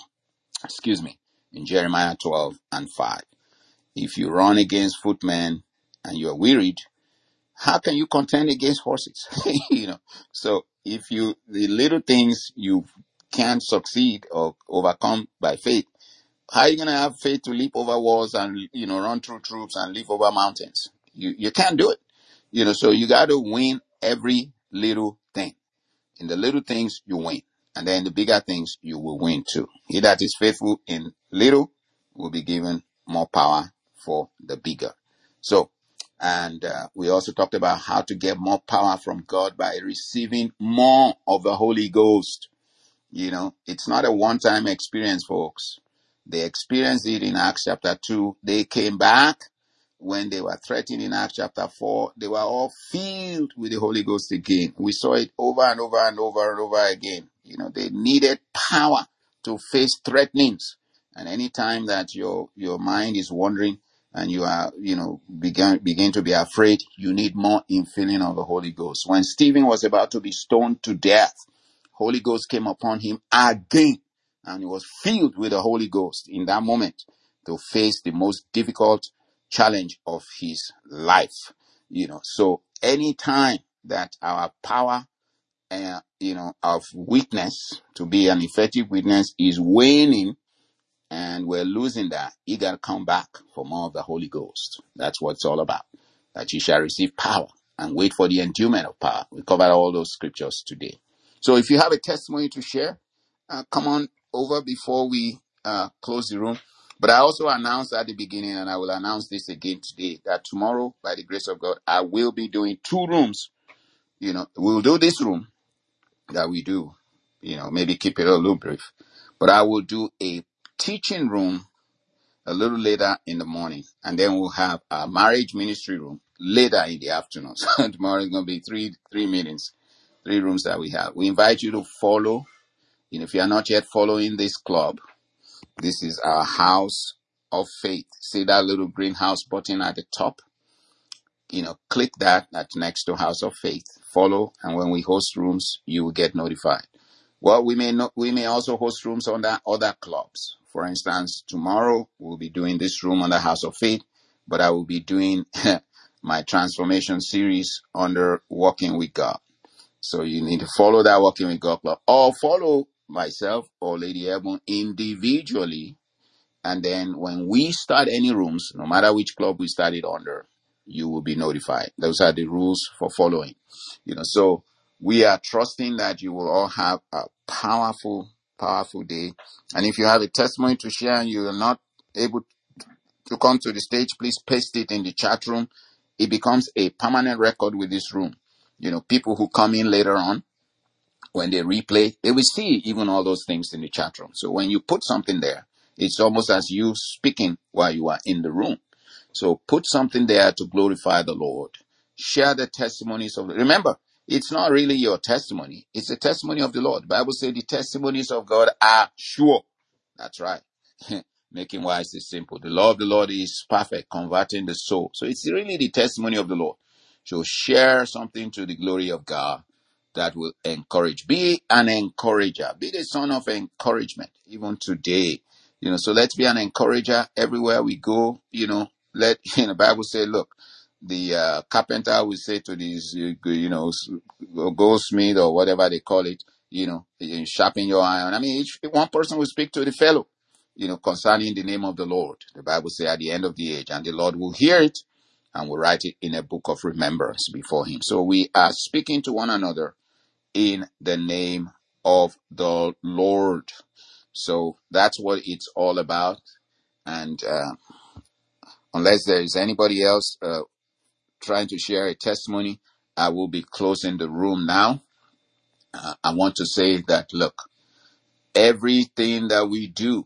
excuse me, in Jeremiah twelve and five. If you run against footmen and you are wearied, how can you contend against horses? You know, so if you, the little things you can't succeed or overcome by faith, how are you going to have faith to leap over walls and, you know, run through troops and leap over mountains? You, you can't do it. You know, so you got to win every little thing. In the little things, you win. And then the bigger things, you will win too. He that is faithful in little will be given more power for the bigger. So, and uh, we also talked about how to get more power from God by receiving more of the Holy Ghost. You know, it's not a one-time experience, folks. They experienced it in Acts chapter two. They came back when they were threatened in Acts chapter four. They were all filled with the Holy Ghost again. We saw it over and over and over and over again. You know, they needed power to face threatenings. And anytime that your, your mind is wandering, and you are, you know, begin, begin to be afraid, you need more infilling of the Holy Ghost. When Stephen was about to be stoned to death, Holy Ghost came upon him again, and he was filled with the Holy Ghost in that moment to face the most difficult challenge of his life. You know, so anytime that our power, uh, you know, of witness to be an effective witness is waning, and we're losing that, you got to come back for more of the Holy Ghost. That's what it's all about. That you shall receive power and wait for the endowment of power. We covered all those scriptures today. So if you have a testimony to share, uh, come on over before we uh, close the room. But I also announced at the beginning, and I will announce this again today, that tomorrow, by the grace of God, I will be doing two rooms. You know, we'll do this room that we do, you know, maybe keep it a little brief. But I will do a teaching room a little later in the morning, and then we'll have a marriage ministry room later in the afternoon. So tomorrow is going to be three three meetings, three rooms that we have. We invite you to follow. You know, if you are not yet following this club, this is our house of faith. See that little green house button at the top? You know, click that. That's next to House of Faith. Follow, and when we host rooms, you will get notified. Well, we may not. We may also host rooms under other clubs. For instance, tomorrow we'll be doing this room on the House of Faith, but I will be doing my transformation series under Walking with God. So you need to follow that Walking with God club, or follow myself or Lady Ebon individually. And then when we start any rooms, no matter which club we start it under, you will be notified. Those are the rules for following. You know, so we are trusting that you will all have a powerful, powerful day. And if you have a testimony to share and you are not able to come to the stage, please paste it in the chat room. It becomes a permanent record with this room. You know, people who come in later on, when they replay, they will see even all those things in the chat room. So when you put something there, it's almost as you speaking while you are in the room. So put something there to glorify the Lord. Share the testimonies of, remember, it's not really your testimony. It's the testimony of the Lord. The Bible says the testimonies of God are sure. That's right. Making wise is simple. The law of the Lord is perfect, converting the soul. So it's really the testimony of the Lord. So share something to the glory of God that will encourage. Be an encourager. Be the son of encouragement, even today. You know, so let's be an encourager everywhere we go. You know, let, you know, the Bible say, look, the uh, carpenter will say to these, you know, goldsmith or whatever they call it, you know, sharpen your iron. I mean, each one person will speak to the fellow, you know, concerning the name of the Lord. The Bible say at the end of the age, and the Lord will hear it and will write it in a book of remembrance before him. So we are speaking to one another in the name of the Lord. So that's what it's all about. And uh, unless there is anybody else uh, trying to share a testimony, I will be closing the room now. Uh, I want to say that, look, everything that we do,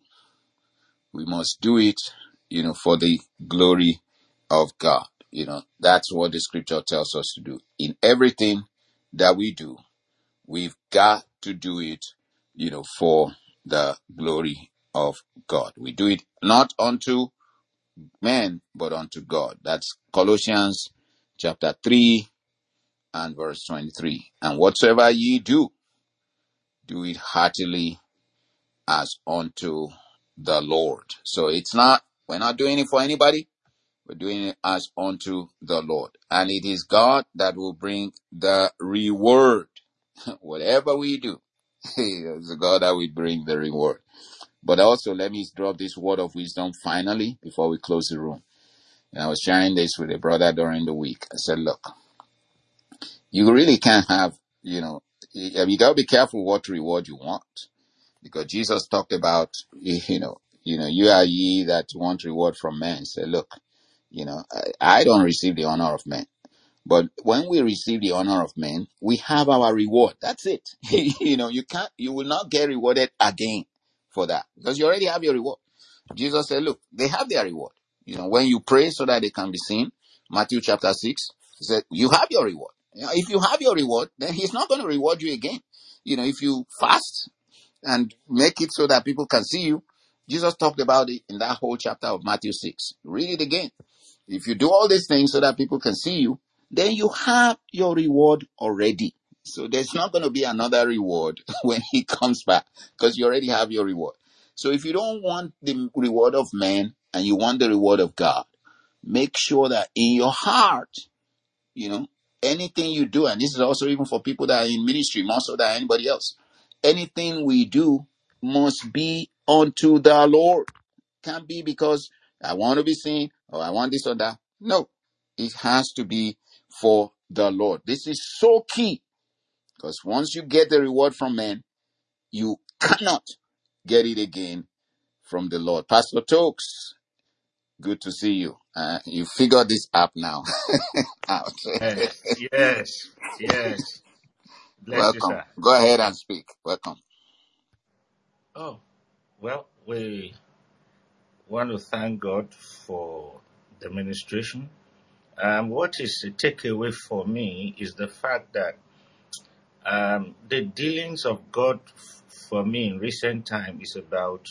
we must do it, you know, for the glory of God. You know, that's what the scripture tells us to do. In everything that we do, we've got to do it, you know, for the glory of God. We do it not unto men, but unto God. That's Colossians chapter three and verse twenty-three. And whatsoever ye do, do it heartily as unto the Lord. So it's not, we're not doing it for anybody. We're doing it as unto the Lord. And it is God that will bring the reward. Whatever we do, it's God that will bring the reward. But also, let me drop this word of wisdom finally before we close the room. And I was sharing this with a brother during the week. I said, look, you really can't have, you know, you got to be careful what reward you want. Because Jesus talked about, you know, you know, you are ye that want reward from men. Say, look, you know, I, I don't receive the honor of men. But when we receive the honor of men, we have our reward. That's it. You know, you can't, you will not get rewarded again for that because you already have your reward. Jesus said, look, they have their reward. You know, when you pray so that they can be seen, Matthew chapter six, he said, you have your reward. You know, if you have your reward, then he's not going to reward you again. You know, if you fast and make it so that people can see you, Jesus talked about it in that whole chapter of Matthew six. Read it again. If you do all these things so that people can see you, then you have your reward already. So there's not going to be another reward when he comes back, because you already have your reward. So if you don't want the reward of man and you want the reward of God, make sure that in your heart, you know, anything you do, and this is also even for people that are in ministry more so than anybody else, anything we do must be unto the Lord. Can't be because I want to be seen or I want this or that. No, it has to be for the Lord. This is so key, because once you get the reward from men, you cannot get it again from the Lord. Pastor Tokes, good to see you. Uh, you figured this up now. Out. Yes, yes, yes. Bless you, Welcome. sir. Go ahead and speak. Welcome. Oh, well, we want to thank God for the ministration. Um, what is a takeaway for me is the fact that um, the dealings of God f- for me in recent time is about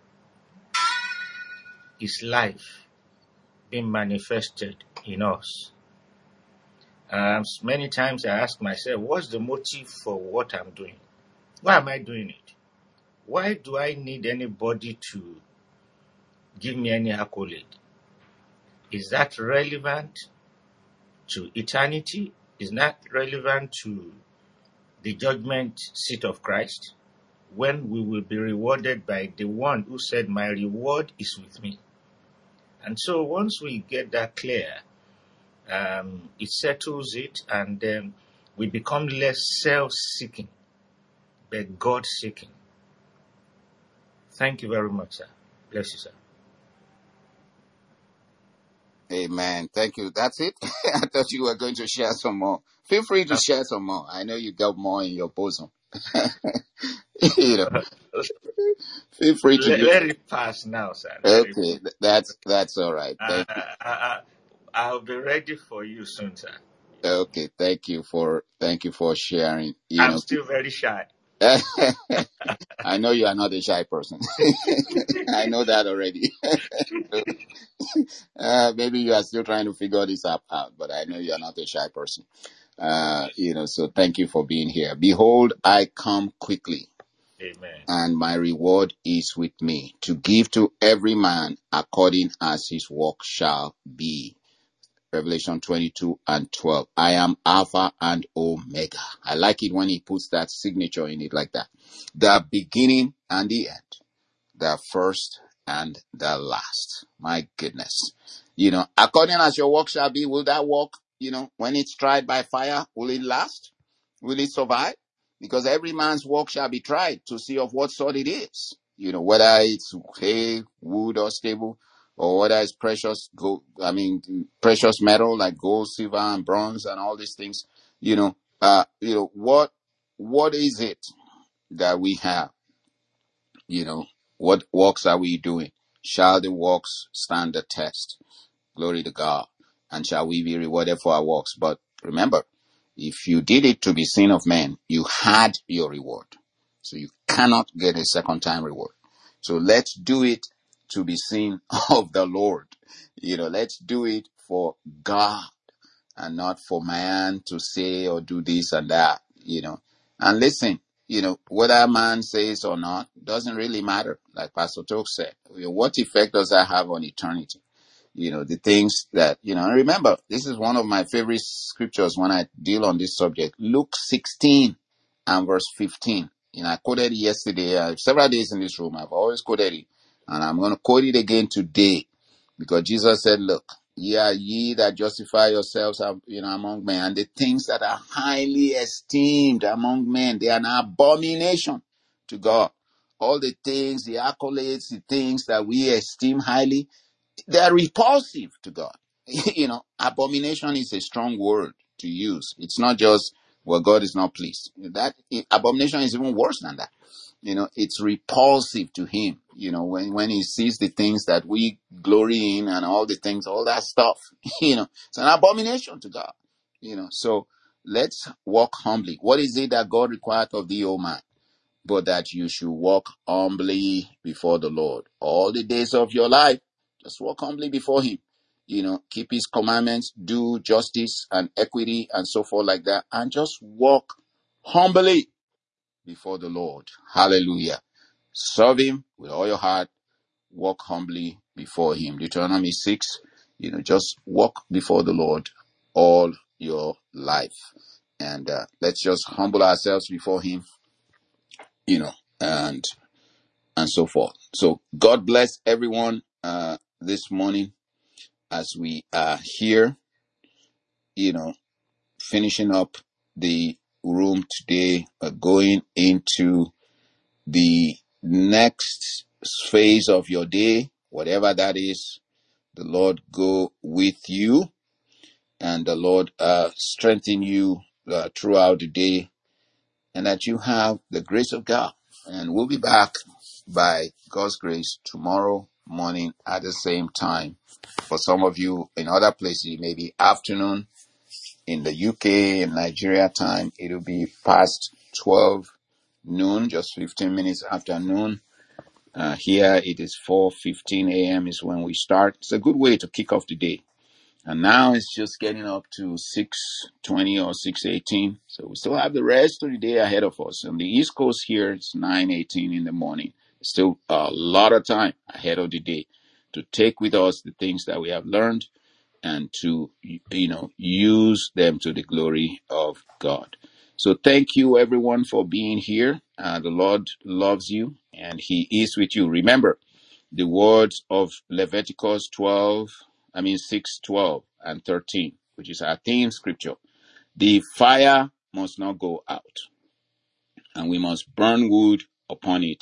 His life being manifested in us. Um, many times I ask myself, what's the motive for what I'm doing? Why am I doing it? Why do I need anybody to give me any accolade? Is that relevant to eternity? Is that relevant to the judgment seat of Christ, when we will be rewarded by the one who said, my reward is with me? And so once we get that clear, um, it settles it, and then we become less self-seeking, but God-seeking. Thank you very much, sir. Bless you, sir. Amen. Thank you. That's it. I thought you were going to share some more. Feel free to share some more. I know you got more in your bosom. You know, feel free to let, do. let it pass now, sir. Let it. Okay, th- that's that's all right. Uh, Thank you. I, I, I'll be ready for you soon, sir. Okay, thank you for thank you for sharing. You I'm know, still very shy. I know you are not a shy person. I know that already. uh, maybe you are still trying to figure this up out, but I know you are not a shy person. Uh, you know, so thank you for being here. Behold, I come quickly, Amen. and my reward is with me, to give to every man according as his work shall be. Revelation twenty-two and twelve. I am Alpha and Omega. I like it when he puts that signature in it like that. The beginning and the end. The first and the last. My goodness. You know, according as your work shall be, will that work, you know, when it's tried by fire, will it last? Will it survive? Because every man's work shall be tried to see of what sort it is. You know, whether it's hay, wood, or stable, or whether it's precious gold, I mean, precious metal like gold, silver, and bronze, and all these things. You know, uh, you know, what, what is it that we have? You know, what works are we doing? Shall the works stand the test? Glory to God. And shall we be rewarded for our works? But remember, if you did it to be seen of men, you had your reward. So you cannot get a second time reward. So let's do it to be seen of the Lord. You know, let's do it for God and not for man to say or do this and that, you know. And listen, you know, whether a man says or not doesn't really matter. Like Pastor Toke said, you know, what effect does that have on eternity? You know, the things that, you know, and remember, this is one of my favorite scriptures when I deal on this subject. Luke sixteen and verse fifteen. You know, I quoted it yesterday, uh, several days in this room. I've always quoted it, and I'm going to quote it again today, because Jesus said, look, ye are ye that justify yourselves, you know, among men, and the things that are highly esteemed among men, they are an abomination to God. All the things, the accolades, the things that we esteem highly, they are repulsive to God. You know, abomination is a strong word to use. It's not just, well, God is not pleased. That abomination is even worse than that. You know, it's repulsive to him, you know, when, when he sees the things that we glory in and all the things, all that stuff, you know, it's an abomination to God, you know. So let's walk humbly. What is it that God required of thee, O man? but that you should walk humbly before the Lord all the days of your life. Just walk humbly before him. You know, keep his commandments, do justice and equity and so forth like that, and just walk humbly before the Lord. Hallelujah. Serve him with all your heart. Walk humbly before him. Deuteronomy six, you know, just walk before the Lord all your life. And uh, let's just humble ourselves before him, you know, and and so forth. So God bless everyone uh, this morning as we are here, you know, finishing up the room today, uh, going into the next phase of your day, whatever that is. The Lord go with you, and the Lord uh, strengthen you uh, throughout the day, and that you have the grace of God. And we'll be back by God's grace tomorrow morning at the same time. For some of you in other places, maybe afternoon. In the U K and Nigeria time, it'll be past twelve noon, just fifteen minutes after noon. Uh, here it is four fifteen a.m. is when we start. It's a good way to kick off the day. And now it's just getting up to six twenty or six eighteen. So we still have the rest of the day ahead of us. On the East Coast here, it's nine eighteen in the morning. Still a lot of time ahead of the day to take with us the things that we have learned and to, you know, use them to the glory of God. So thank you everyone for being here. Uh, the Lord loves you and he is with you. Remember the words of Leviticus twelve, I mean six, twelve and thirteen, which is our theme scripture. The fire must not go out, and we must burn wood upon it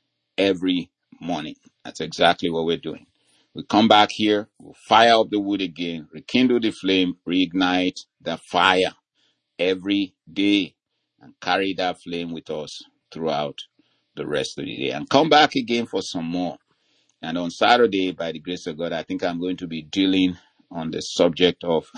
every morning. That's exactly what we're doing. We come back here, we'll fire up the wood again, rekindle the flame, reignite the fire every day, and carry that flame with us throughout the rest of the day. And come back again for some more. And on Saturday, by the grace of God, I think I'm going to be dealing on the subject of,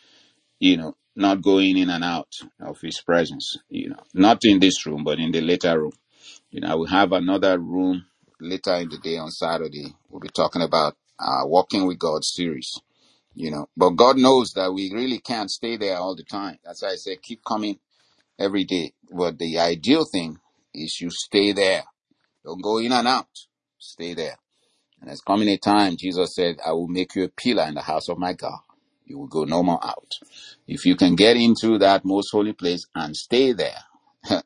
you know, not going in and out of his presence, you know, not in this room, but in the later room. You know, we have another room later in the day on Saturday. We'll be talking about uh, Walking with God series, you know. But God knows that we really can't stay there all the time. That's why I say keep coming every day. But the ideal thing is you stay there. Don't go in and out. Stay there. And there's coming a time, Jesus said, I will make you a pillar in the house of my God. You will go no more out. If you can get into that most holy place and stay there,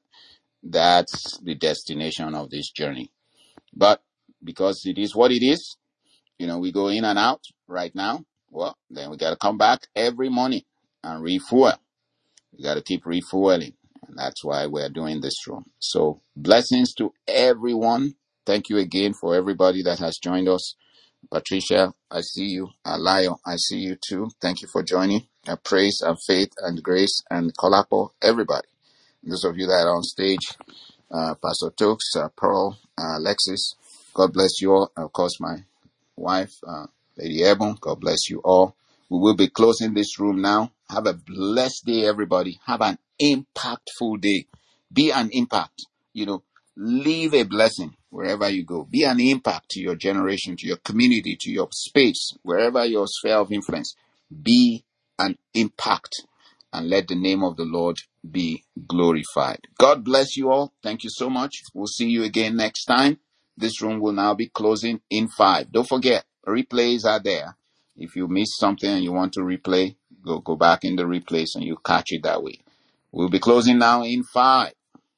that's the destination of this journey. But because it is what it is, you know, we go in and out right now. Well, then we got to come back every morning and refuel. We got to keep refueling. And that's why we're doing this room. So blessings to everyone. Thank you again for everybody that has joined us. Patricia, I see you. Uh, Lio, I see you too. Thank you for joining. Uh, praise and faith and grace and Kolapo, everybody. Those of you that are on stage, uh, Pastor Tokes, uh, Pearl, uh, Alexis, God bless you all. Of course, my wife, uh, Lady Ebon, God bless you all. We will be closing this room now. Have a blessed day, everybody. Have an impactful day. Be an impact. You know, leave a blessing wherever you go. Be an impact to your generation, to your community, to your space, wherever your sphere of influence. Be an impact and let the name of the Lord be glorified. God bless you all. Thank you so much. We'll see you again next time. This room will now be closing in five. Don't forget, replays are there. If you missed something and you want to replay, go, go back in the replays and you catch it that way. We'll be closing now in five,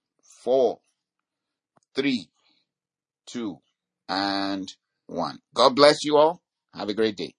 four, three, two, and one. God bless you all. Have a great day.